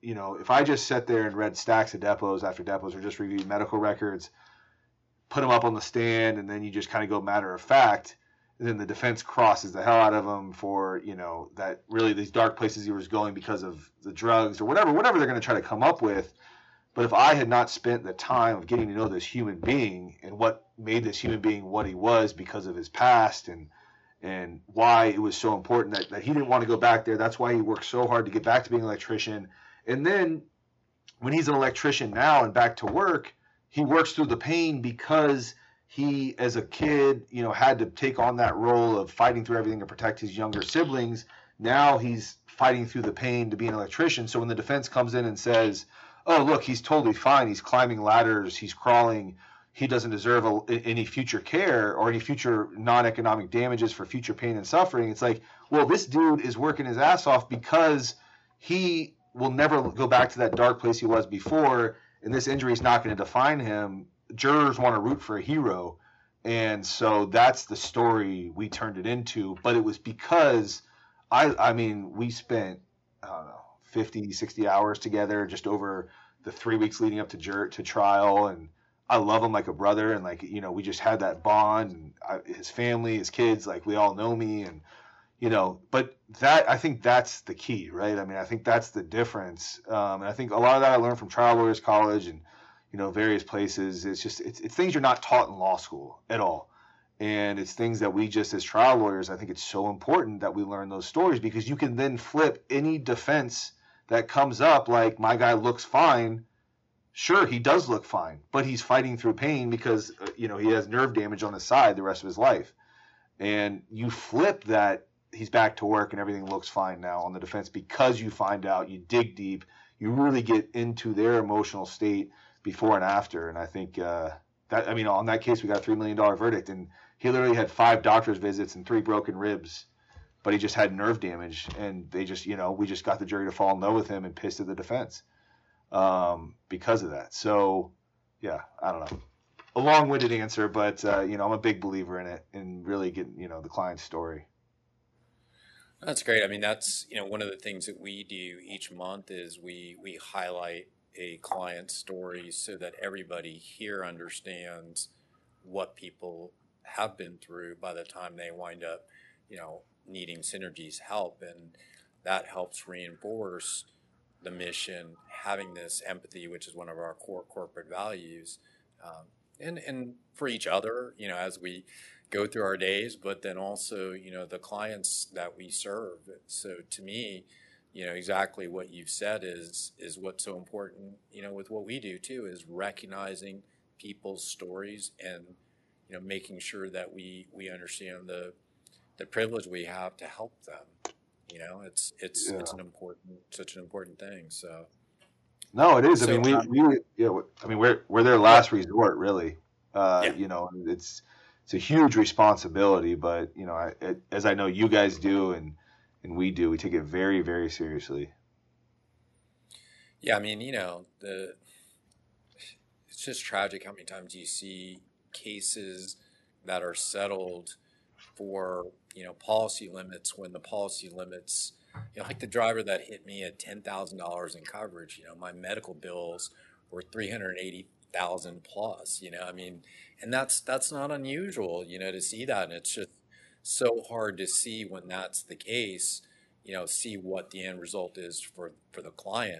if I just sat there and read stacks of depos after depos, or just reviewed medical records, put them up on the stand, and then you just kind of go matter of fact, and then the defense crosses the hell out of him for, that really these dark places he was going because of the drugs or whatever they're going to try to come up with. But if I had not spent the time of getting to know this human being and what made this human being what he was because of his past, and why it was so important that he didn't want to go back there. That's why he worked so hard to get back to being an electrician. And then when he's an electrician now and back to work, he works through the pain because he, as a kid, had to take on that role of fighting through everything to protect his younger siblings. Now he's fighting through the pain to be an electrician. So when the defense comes in and says, oh, look, he's totally fine, he's climbing ladders, he's crawling, he doesn't deserve any future care or any future non-economic damages for future pain and suffering, it's like, well, this dude is working his ass off because he will never go back to that dark place he was before, and this injury is not going to define him. Jurors want to root for a hero, and so that's the story we turned it into. But it was because, we spent, I don't know, 50, 60 hours together just over the 3 weeks leading up to trial. And I love him like a brother. And we just had that bond, and his family, his kids, we all know me. And, but I think that's the key, right? I mean, I think that's the difference. And I think a lot of that I learned from Trial Lawyers College and, various places. It's things you're not taught in law school at all. And it's things that we just, as trial lawyers, I think it's so important that we learn those stories, because you can then flip any defense that comes up, like, my guy looks fine. Sure, he does look fine, but he's fighting through pain because, he has nerve damage on his side the rest of his life. And you flip that, he's back to work and everything looks fine now on the defense, because you find out, you dig deep, you really get into their emotional state before and after. And I think on that case, we got a $3 million verdict, and he literally had 5 doctor's visits and 3 broken ribs, but he just had nerve damage. And they just, we just got the jury to fall in love with him and pissed at the defense because of that. So, yeah, I don't know. A long-winded answer, but, I'm a big believer in it and really getting, the client's story. That's great. I mean, that's, one of the things that we do each month is we highlight a client's story so that everybody here understands what people have been through by the time they wind up, needing Synergy's help. And that helps reinforce the mission, having this empathy, which is one of our core corporate values, and for each other, as we go through our days, but then also, the clients that we serve. So to me, exactly what you've said is what's so important, with what we do too, is recognizing people's stories and, making sure that we understand the privilege we have to help them. It's such an important thing. So. No, it is. So, we're their last resort, really. Yeah. It's a huge responsibility, but as I know you guys do, and we do, we take it very, very seriously. Yeah, I mean, it's just tragic how many times you see cases that are settled for policy limits, when the policy limits, like the driver that hit me at $10,000 in coverage, my medical bills were $380,000 plus, I mean, and that's not unusual, to see that. And it's just so hard to see when that's the case, see what the end result is for the client.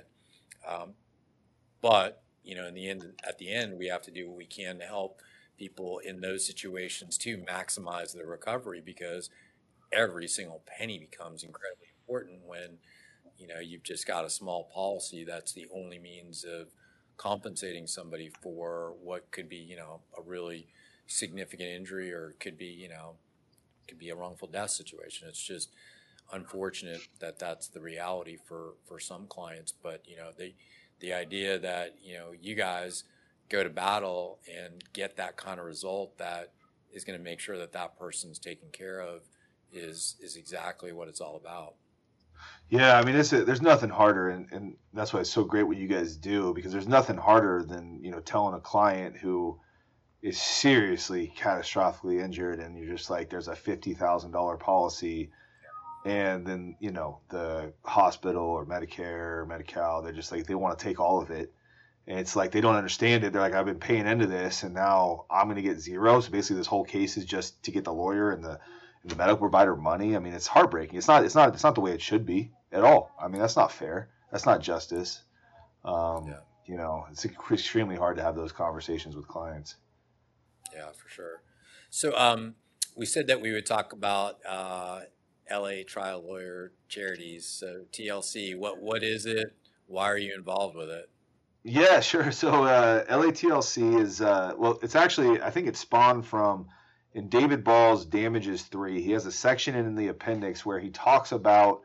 But, at the end, we have to do what we can to help people in those situations to maximize their recovery, because every single penny becomes incredibly important when, you've just got a small policy that's the only means of compensating somebody for what could be, a really significant injury, or it could be, a wrongful death situation. It's just unfortunate that that's the reality for some clients. But, the idea that, you guys go to battle and get that kind of result that is going to make sure that that person's taken care of is exactly what it's all about. Yeah, I mean, there's nothing harder, and that's why it's so great what you guys do, because there's nothing harder than, telling a client who is seriously catastrophically injured, and you're just like, there's a $50,000 policy, and then, the hospital or Medicare or Medi-Cal, they're just like, they want to take all of it. And it's like, they don't understand it. They're like, I've been paying into this, and now I'm going to get zero. So basically this whole case is just to get the lawyer and the medical provider money. I mean, it's heartbreaking. It's not the way it should be at all. I mean, that's not fair. That's not justice. It's extremely hard to have those conversations with clients. Yeah, for sure. So we said that we would talk about LA Trial Lawyer Charities. So TLC, what is it? Why are you involved with it? Yeah, sure. So LATLC is, it's actually, I think it spawned from, in David Ball's Damages 3, he has a section in the appendix where he talks about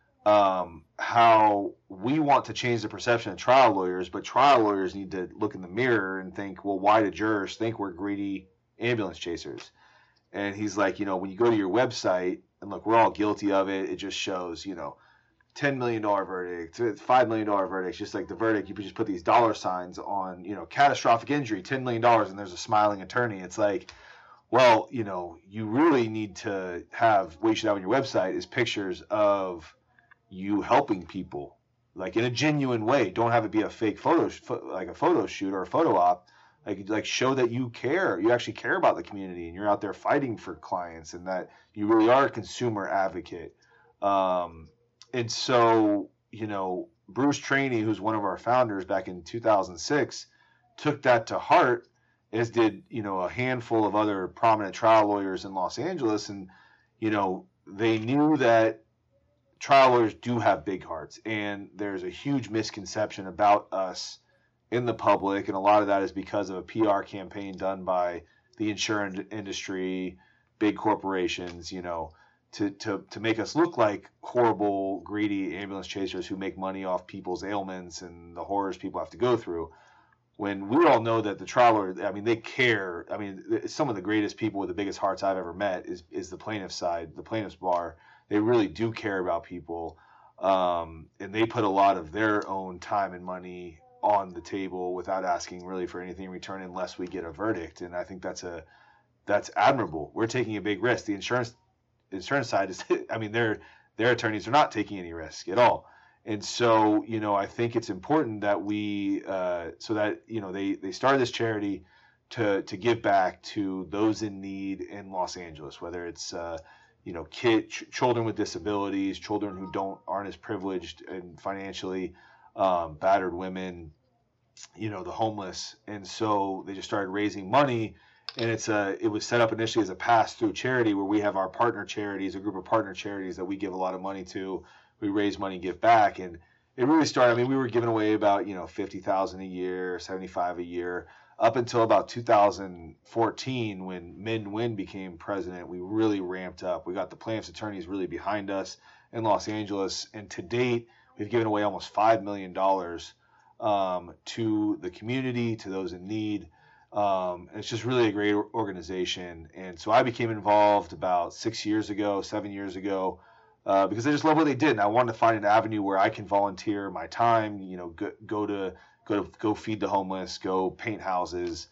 how we want to change the perception of trial lawyers, but trial lawyers need to look in the mirror and think, well, why do jurors think we're greedy ambulance chasers? And he's like, when you go to your website, and look, we're all guilty of it, it just shows, $10 million verdict, $5 million verdict, just like the verdict, you just put these dollar signs on, catastrophic injury, $10 million, and there's a smiling attorney. It's like, well, you really need to have, what you should have on your website is pictures of you helping people, like in a genuine way. Don't have it be a fake photo, like a photo shoot or a photo op, Like show that you care. You actually care about the community, and you're out there fighting for clients, and that you really are a consumer advocate. And so, Bruce Trainey, who's one of our founders back in 2006, took that to heart, as did, a handful of other prominent trial lawyers in Los Angeles. And, they knew that trial lawyers do have big hearts, and there's a huge misconception about us in the public. And a lot of that is because of a PR campaign done by the insurance industry, big corporations, to make us look like horrible, greedy ambulance chasers who make money off people's ailments and the horrors people have to go through. When we all know that the trial lawyer, they care. Some of the greatest people with the biggest hearts I've ever met is the plaintiff's side, the plaintiff's bar. They really do care about people, and they put a lot of their own time and money on the table without asking really for anything in return, unless we get a verdict. And I think that's admirable. We're taking a big risk. The insurance side is, their attorneys are not taking any risk at all. And so, I think it's important that we, so that, they started this charity to give back to those in need in Los Angeles, whether it's, children with disabilities, children who aren't as privileged and financially, battered women, the homeless. And so they just started raising money. And it was set up initially as a pass-through charity, where we have our partner charities, a group of partner charities that we give a lot of money to. We raise money, give back, and it really started. We were giving away about $50,000 a year, $75,000 a year, up until about 2014, when Min Nguyen became president. We really ramped up. We got the plaintiffs' attorneys really behind us in Los Angeles, and to date, we've given away almost $5 million to the community, to those in need. And it's just really a great organization. And so I became involved about 7 years ago, because I just love what they did. And I wanted to find an avenue where I can volunteer my time, go feed the homeless, go paint houses,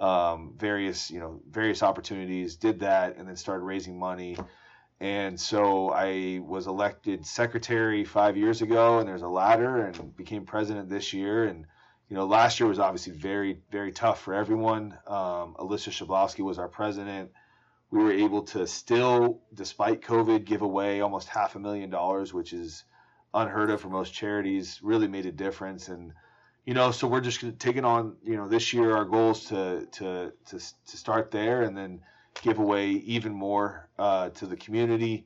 various opportunities, did that, and then started raising money. And so I was elected secretary 5 years ago, and there's a ladder, and became president this year. And last year was obviously very, very tough for everyone. Alyssa Shablowski was our president. We were able to still, despite COVID, give away almost $500,000, which is unheard of for most charities. Really made a difference. And so we're just taking on, this year our goal is to start there, and then give away even more to the community.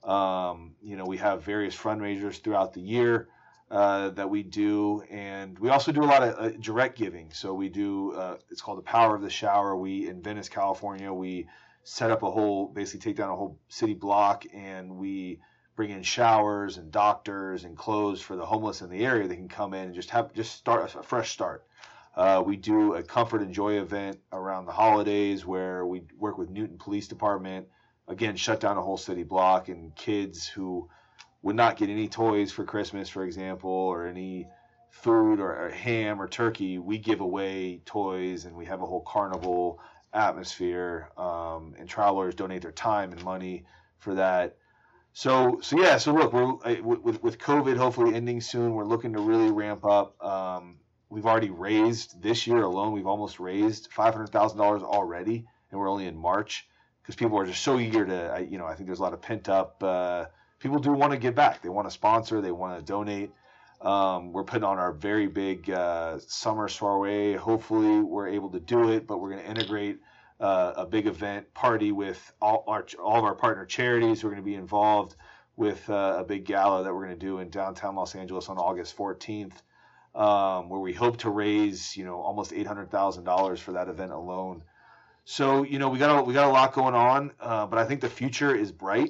We have various fundraisers throughout the year that we do, and we also do a lot of direct giving. So we do, it's called the Power of the Shower. In Venice, California, we set up basically take down a whole city block, and we bring in showers and doctors and clothes for the homeless in the area. They can come in and just start a fresh start. We do a Comfort and Joy event around the holidays, where we work with Newton Police Department, again, shut down a whole city block, and kids who would not get any toys for Christmas, for example, or any food or ham or turkey, we give away toys, and we have a whole carnival atmosphere, and trial lawyers donate their time and money for that. So look, we're with COVID hopefully ending soon, we're looking to really ramp up. We've already raised, this year alone, we've almost raised $500,000 already, and we're only in March, because people are just so eager to, I think there's a lot of pent up, people do want to give back. They want to sponsor, they want to donate. We're putting on our very big summer soiree. Hopefully we're able to do it, but we're going to integrate a big event party with all of our partner charities. We're going to be involved with a big gala that we're going to do in downtown Los Angeles on August 14th, where we hope to raise, almost $800,000 for that event alone. So, we got a lot going on, but I think the future is bright.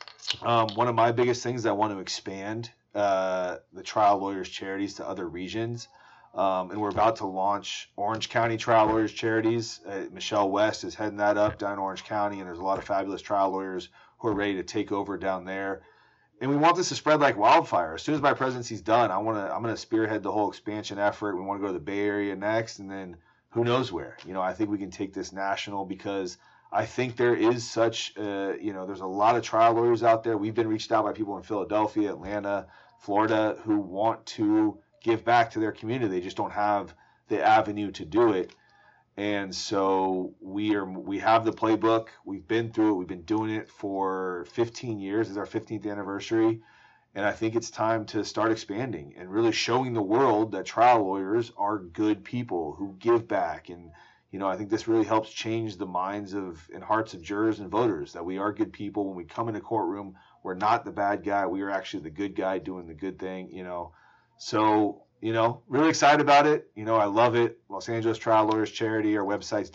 One of my biggest things is I want to expand the trial lawyers charities to other regions. And we're about to launch Orange County Trial Lawyers Charities. Michelle West is heading that up down in Orange County, and there's a lot of fabulous trial lawyers who are ready to take over down there. And we want this to spread like wildfire. As soon as my presidency's done, I'm going to spearhead the whole expansion effort. We want to go to the Bay Area next, and then who knows where. I think we can take this national, because I think there is such, there's a lot of trial lawyers out there. We've been reached out by people in Philadelphia, Atlanta, Florida, who want to give back to their community. They just don't have the avenue to do it. And so we have the playbook. We've been through it. We've been doing it for 15 years. It's our 15th anniversary. And I think it's time to start expanding and really showing the world that trial lawyers are good people who give back. And, I think this really helps change the minds and hearts of jurors and voters, that we are good people. When we come in a courtroom, we're not the bad guy. We are actually the good guy doing the good thing, So, really excited about it. I love it. Los Angeles Trial Lawyers Charity. Our website's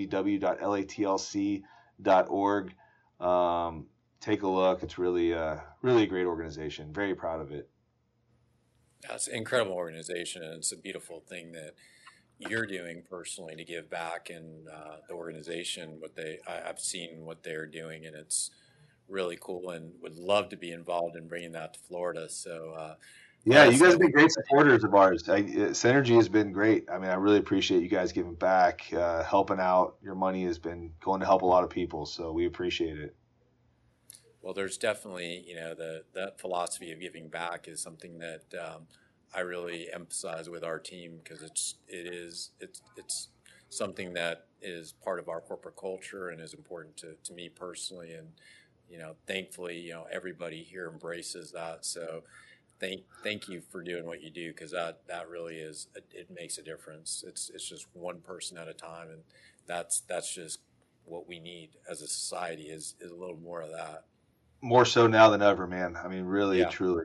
www.latlc.org. Take a look. It's really a great organization. Very proud of it. It's an incredible organization, and it's a beautiful thing that you're doing personally to give back. And the organization, I've seen what they're doing, and it's really cool, and would love to be involved in bringing that to Florida. So yeah, you guys have been great supporters of ours. Synergy has been great. I mean, I really appreciate you guys giving back, helping out. Your money has been going to help a lot of people, so we appreciate it. Well, there's definitely, that philosophy of giving back is something that I really emphasize with our team, because it's something that is part of our corporate culture and is important to me personally. And, thankfully, everybody here embraces that. So thank you for doing what you do, because that really it makes a difference. It's just one person at a time, and that's just what we need as a society is a little more of that. More so now than ever, man. I mean, really, truly.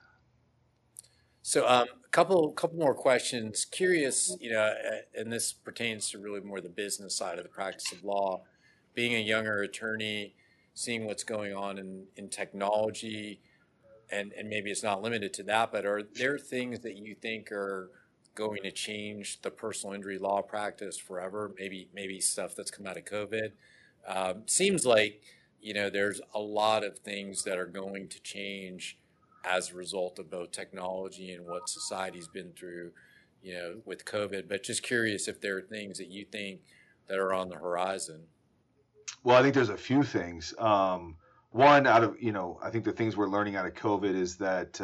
So, a couple more questions. Curious, and this pertains to really more the business side of the practice of law. Being a younger attorney, seeing what's going on in technology, and maybe it's not limited to that, but are there things that you think are going to change the personal injury law practice forever? Maybe stuff that's come out of COVID. Seems like there's a lot of things that are going to change as a result of both technology and what society's been through, with COVID. But just curious if there are things that you think that are on the horizon. Well, I think there's a few things. One out of, I think the things we're learning out of COVID is that,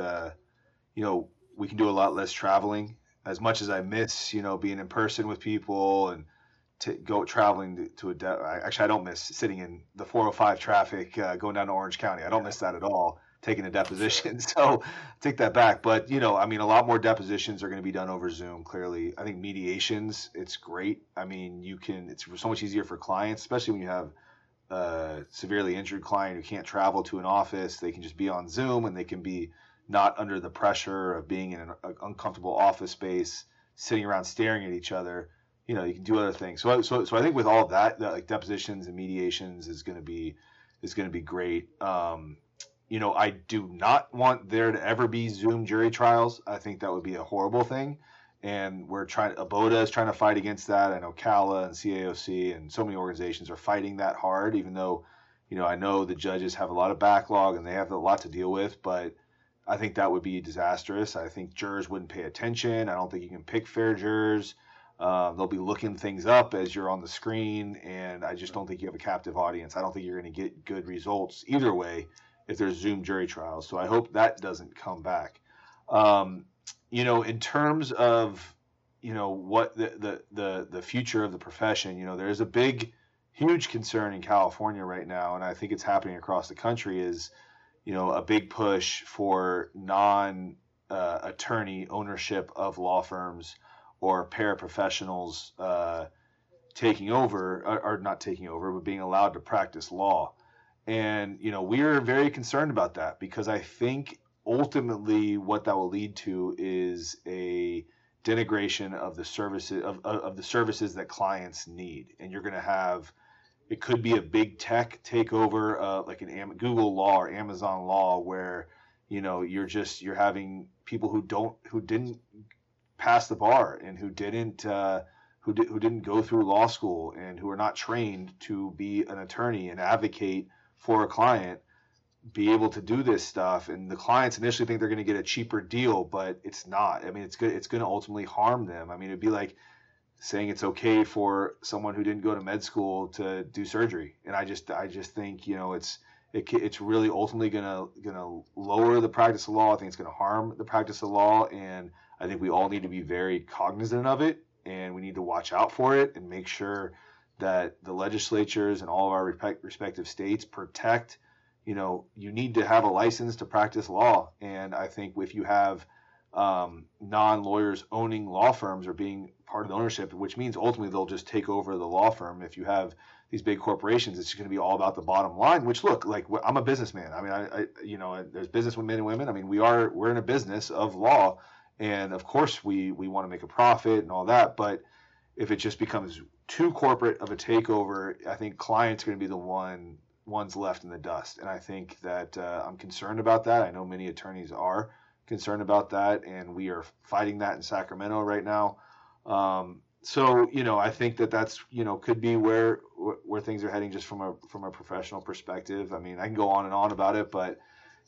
we can do a lot less traveling. As much as I miss, being in person with people and go traveling to actually, I don't miss sitting in the 405 traffic going down to Orange County. I don't miss that at all, taking a deposition. So take that back. But, a lot more depositions are going to be done over Zoom, clearly. I think mediations, it's great. I mean, it's so much easier for clients, especially when you have a severely injured client who can't travel to an office. They can just be on Zoom, and they can be not under the pressure of being in an uncomfortable office space, sitting around staring at each other. You can do other things. So I think with all of that, like depositions and mediations is going to be great. I do not want there to ever be Zoom jury trials. I think that would be a horrible thing. And ABOTA is trying to fight against that. I know CALA and CAOC and so many organizations are fighting that hard, even though, I know the judges have a lot of backlog and they have a lot to deal with, but I think that would be disastrous. I think jurors wouldn't pay attention. I don't think you can pick fair jurors. They'll be looking things up as you're on the screen, and I just don't think you have a captive audience. I don't think you're going to get good results either way if there's Zoom jury trials. So I hope that doesn't come back. In terms of, what the future of the profession, there's a huge concern in California right now, and I think it's happening across the country, is, a big push for non-attorney ownership of law firms or paraprofessionals taking over, or not taking over, but being allowed to practice law. And, we're very concerned about that, because I think ultimately what that will lead to is a denigration of the services of the services that clients need. And you're going to have, it could be a big tech takeover, like an Google Law or Amazon Law, where, you're having people who didn't pass the bar and who didn't go through law school and who are not trained to be an attorney and advocate for a client, be able to do this stuff. And the clients initially think they're going to get a cheaper deal, but it's not. I mean, it's good. It's going to ultimately harm them. I mean, it'd be like saying it's okay for someone who didn't go to med school to do surgery. And I just think, it's really ultimately going to lower the practice of law. I think it's going to harm the practice of law, and I think we all need to be very cognizant of it and we need to watch out for it and make sure that the legislatures and all of our respective states protect. You need to have a license to practice law, and I think if you have non-lawyers owning law firms or being part of the ownership, which means ultimately they'll just take over the law firm. If you have these big corporations, it's going to be all about the bottom line, which look, like, I'm a businessman. I mean, there's business with men and women. I mean, we're in a business of law, and of course we want to make a profit and all that. But if it just becomes too corporate of a takeover, I think clients are going to be the ones left in the dust. And I think that I'm concerned about that. I know many attorneys are concerned about that, and we are fighting that in Sacramento right now. So I think that's could be where things are heading just from a professional perspective. I mean, I can go on and on about it, but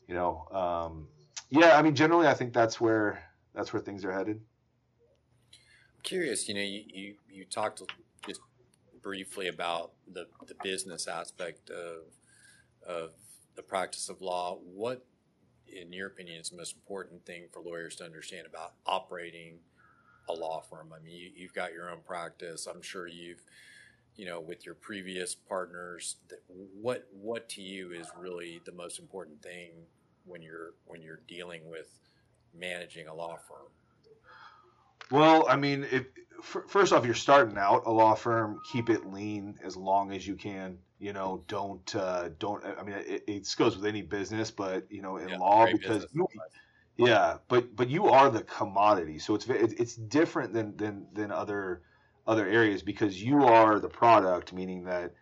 yeah, I mean, generally I think that's where things are headed. I'm curious, you talked just briefly about the business aspect of the practice of law. What, in your opinion, is the most important thing for lawyers to understand about operating a law firm? I mean, you've got your own practice. I'm sure you've, with your previous partners, what to you is really the most important thing when you're dealing with managing a law firm? Well, I mean, first off, you're starting out a law firm, keep it lean as long as you can. Don't. I mean, it goes with any business, but in law, because but you are the commodity, so it's different than other areas, because you are the product, meaning that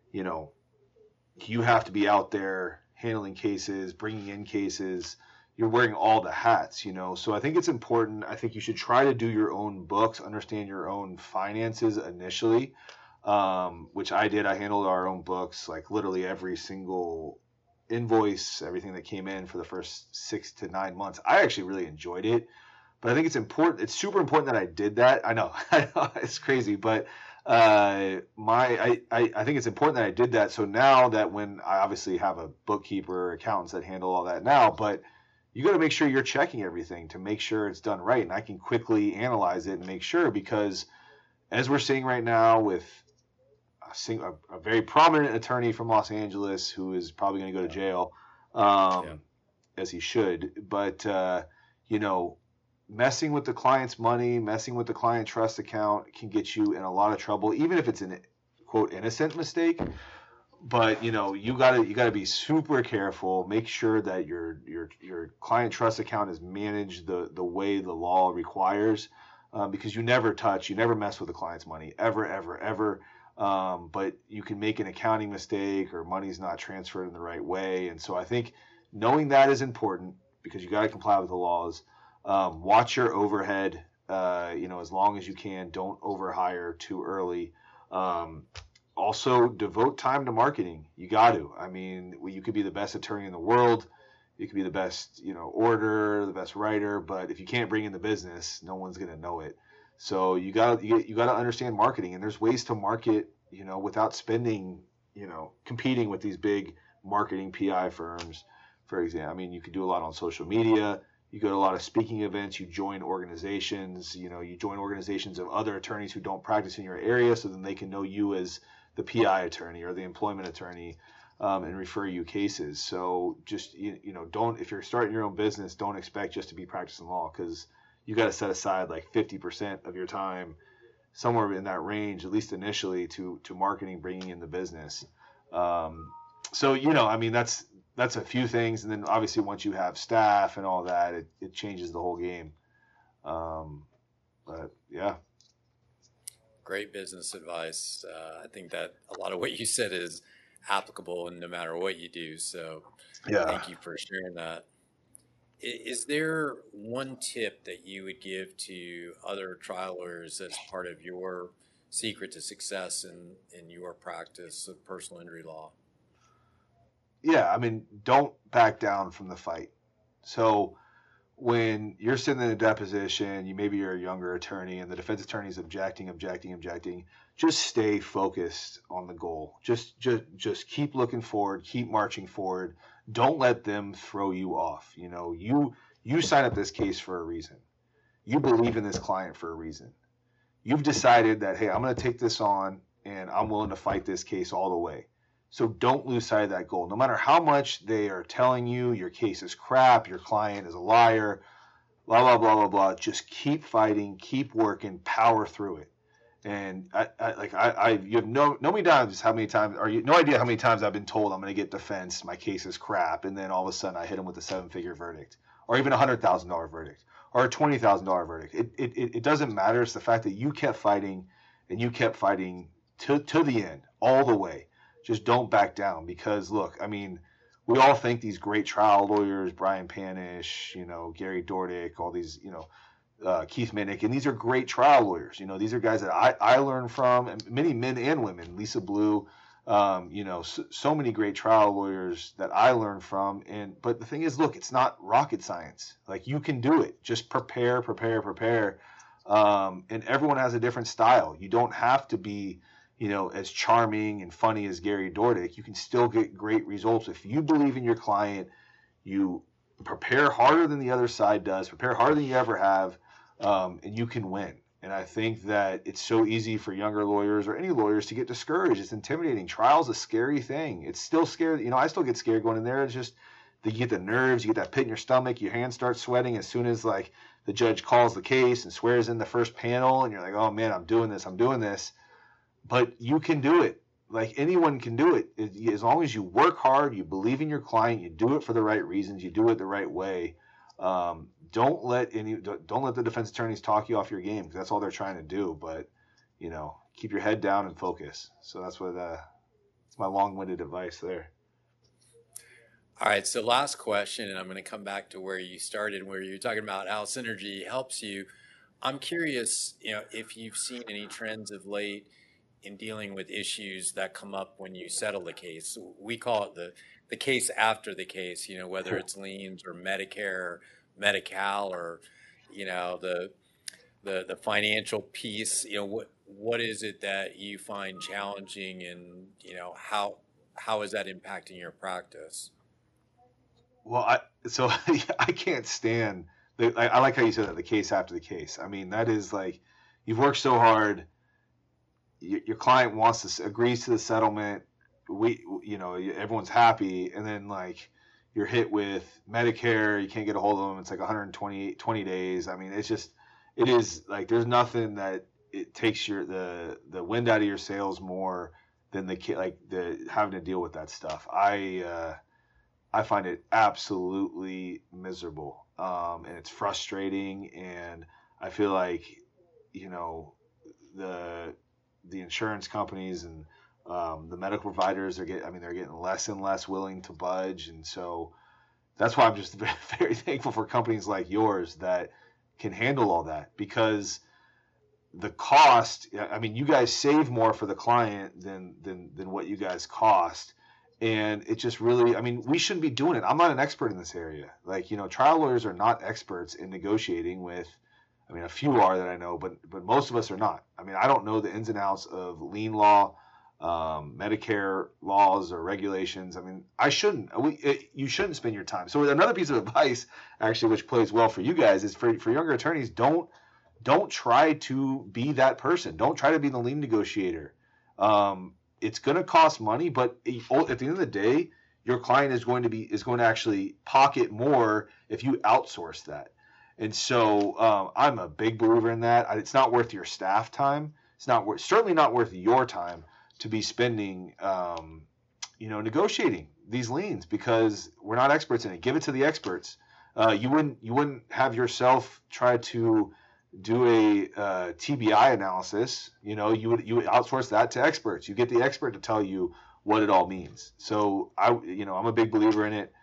you have to be out there handling cases, bringing in cases. You're wearing all the hats, so I think it's important. I think you should try to do your own books, understand your own finances initially, which I did. I handled our own books, like literally every single invoice, everything that came in for the first 6 to 9 months. I actually really enjoyed it, but I think it's important. It's super important that I did that. I know it's crazy, but I think it's important that I did that. So now that when I obviously have a bookkeeper, accountants that handle all that now, but you got to make sure you're checking everything to make sure it's done right. And I can quickly analyze it and make sure, because as we're seeing right now with a very prominent attorney from Los Angeles who is probably going to go to jail, as he should, but, messing with the client's money, messing with the client trust account can get you in a lot of trouble, even if it's an quote innocent mistake. But you gotta be super careful. Make sure that your client trust account is managed the way the law requires, because you never mess with the client's money ever. But you can make an accounting mistake, or money's not transferred in the right way. And so I think knowing that is important, because you got to comply with the laws. Watch your overhead, as long as you can. Don't overhire too early. Also, devote time to marketing. You got to. I mean, you could be the best attorney in the world. You could be the best, orator, the best writer, but if you can't bring in the business, no one's going to know it. So you got to understand marketing, and there's ways to market, without spending, competing with these big marketing PI firms, for example. I mean, you could do a lot on social media. You go to a lot of speaking events. You join organizations. You join organizations of other attorneys who don't practice in your area, so then they can know you as the PI attorney or the employment attorney, and refer you cases. So just don't, if you're starting your own business, don't expect just to be practicing law, because you got to set aside like 50% of your time, somewhere in that range, at least initially, to marketing, bringing in the business. So I mean, that's a few things, and then obviously once you have staff and all that, it changes the whole game. But yeah. Great business advice. I think that a lot of what you said is applicable, and no matter what you do. So Thank you for sharing that. Is there one tip that you would give to other trial lawyers as part of your secret to success in your practice of personal injury law? Yeah, I mean, don't back down from the fight. So when you're sitting in a deposition, maybe you're a younger attorney and the defense attorney is objecting, just stay focused on the goal. Just keep looking forward, keep marching forward. Don't let them throw you off. You sign up this case for a reason. You believe in this client for a reason. you've decided that, hey, I'm going to take this on and I'm willing to fight this case all the way. So don't lose sight of that goal. No matter how much they are telling you your case is crap, your client is a liar, blah, blah, blah, blah, blah, just keep fighting, keep working, power through it. And you have no many times how many times, or you no idea how many times I've been told I'm going to get defense, my case is crap, and then all of a sudden I hit them with a 7-figure verdict, or even $100,000 verdict, or a $20,000 verdict. It doesn't matter. It's the fact that you kept fighting, and you kept fighting to the end, all the way. Just don't back down, because look, I mean, we all think these great trial lawyers, Brian Panish, Gary Dordick, all these, Keith Minnick, and these are great trial lawyers. These are guys that I learned from, and many men and women, Lisa Blue, so many great trial lawyers that I learned from. But the thing is, look, it's not rocket science. Like, you can do it. Just prepare. And everyone has a different style. You don't have to be, as charming and funny as Gary Dordick. You can still get great results. If you believe in your client, you prepare harder than the other side does, prepare harder than you ever have, and you can win. And I think that it's so easy for younger lawyers or any lawyers to get discouraged. It's intimidating. Trial's a scary thing. It's still scary. I still get scared going in there. It's just that you get the nerves, you get that pit in your stomach, your hands start sweating as soon as like the judge calls the case and swears in the first panel, and you're like, oh man, I'm doing this. But you can do it. Like, anyone can do it. As long as you work hard, you believe in your client, you do it for the right reasons, you do it the right way. Don't let the defense attorneys talk you off your game, because that's all they're trying to do. But keep your head down and focus. So that's my long-winded advice there. All right, so last question, and I'm going to come back to where you started, where you're talking about how Synergy helps you. I'm curious, if you've seen any trends of late in dealing with issues that come up when you settle the case. We call it the case after the case, whether it's liens or Medicare, or Medi-Cal, or, the financial piece. What is it that you find challenging, and, how is that impacting your practice? Well, I can't stand I like how you said that, the case after the case. I mean, that is like, you've worked so hard. Your client agrees to the settlement. Everyone's happy, and then like you're hit with Medicare. You can't get a hold of them. It's like 120 days. I mean, it is like, there's nothing that it takes the wind out of your sails more than the having to deal with that stuff. I find it absolutely miserable, and it's frustrating, and I feel like the insurance companies and the medical providers they're getting less and less willing to budge, and so that's why I'm just very, very thankful for companies like yours that can handle all that, because the cost, I mean, you guys save more for the client than what you guys cost. And it just really, I mean, we shouldn't be doing it. I'm not an expert in this area. Like, trial lawyers are not experts in negotiating with, I mean, a few are that I know, but most of us are not. I mean, I don't know the ins and outs of lien law, Medicare laws or regulations. I mean, you shouldn't spend your time. So another piece of advice, actually, which plays well for you guys, is for younger attorneys, don't try to be that person. Don't try to be the lien negotiator. It's going to cost money, but at the end of the day, your client is going to actually pocket more if you outsource that. And so I'm a big believer in that. It's not worth your staff time. It's certainly not worth your time to be spending, negotiating these liens, because we're not experts in it. Give it to the experts. You wouldn't have yourself try to do a TBI analysis. You would outsource that to experts. You get the expert to tell you what it all means. So I'm a big believer in it.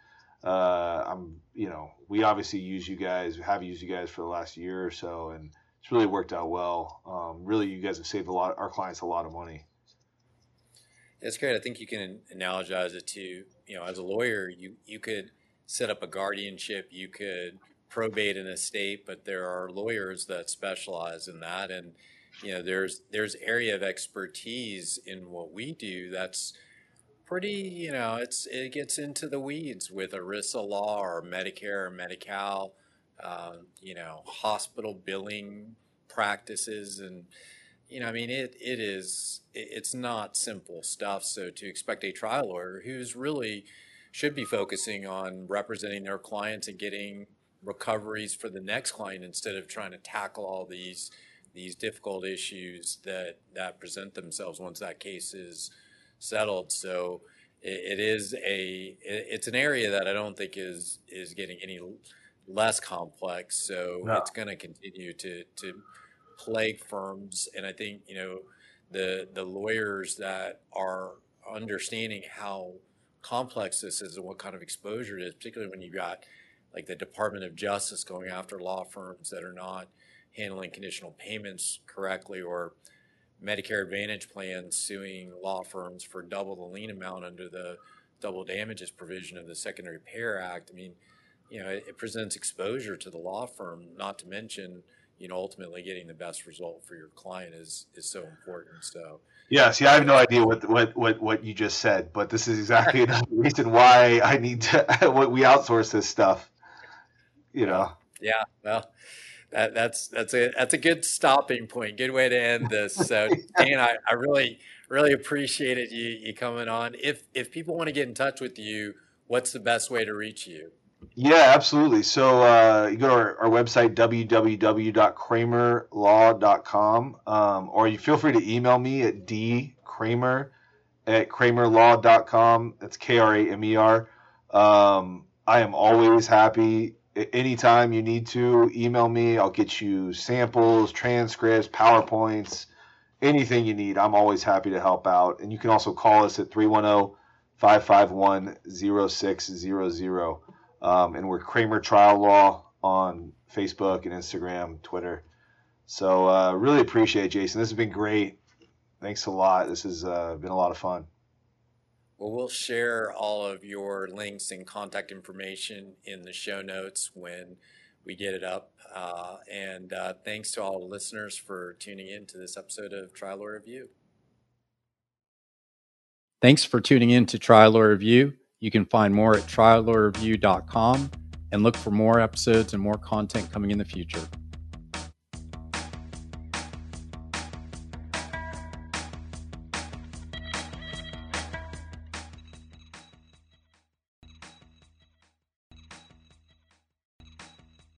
We obviously have used you guys for the last year or so, and it's really worked out well. Really, you guys have saved our clients a lot of money. That's great. I think you can analogize it to, as a lawyer, you could set up a guardianship, you could probate an estate, but there are lawyers that specialize in that, and there's area of expertise in what we do that's pretty, it gets into the weeds with ERISA law or Medicare or Medi-Cal, hospital billing practices. And I mean, it's not simple stuff. So to expect a trial lawyer who's really should be focusing on representing their clients and getting recoveries for the next client instead of trying to tackle all these difficult issues that present themselves once that case is settled. So it's an area that I don't think is getting any less complex. So No. it's going to continue to plague firms. And I think, the lawyers that are understanding how complex this is and what kind of exposure it is, particularly when you've got like the Department of Justice going after law firms that are not handling conditional payments correctly, or Medicare Advantage plans suing law firms for double the lien amount under the double damages provision of the Secondary Payer Act. I mean, it presents exposure to the law firm, not to mention, ultimately getting the best result for your client is so important. So Yeah, see, I have no idea what you just said, but this is exactly the reason why I need to we outsource this stuff. Yeah, well, that's a good stopping point. Good way to end this. So Dan, I really appreciated you coming on. If people want to get in touch with you, what's the best way to reach you? Yeah, absolutely. So you go to our website, www.kramerlaw.com, or you feel free to email me at dkramer@kramerlaw.com. That's Kramer. I am always happy. Anytime you need to email me, I'll get you samples, transcripts, PowerPoints, anything you need. I'm always happy to help out. And you can also call us at 310-551-0600. And we're Kramer Trial Law on Facebook and Instagram, Twitter. So really appreciate it, Jason. This has been great. Thanks a lot. This has been a lot of fun. Well, we'll share all of your links and contact information in the show notes when we get it up. And thanks to all the listeners for tuning in to this episode of Trial Lawyer Review. Thanks for tuning in to Trial Lawyer Review. You can find more at triallawyerreview.com and look for more episodes and more content coming in the future.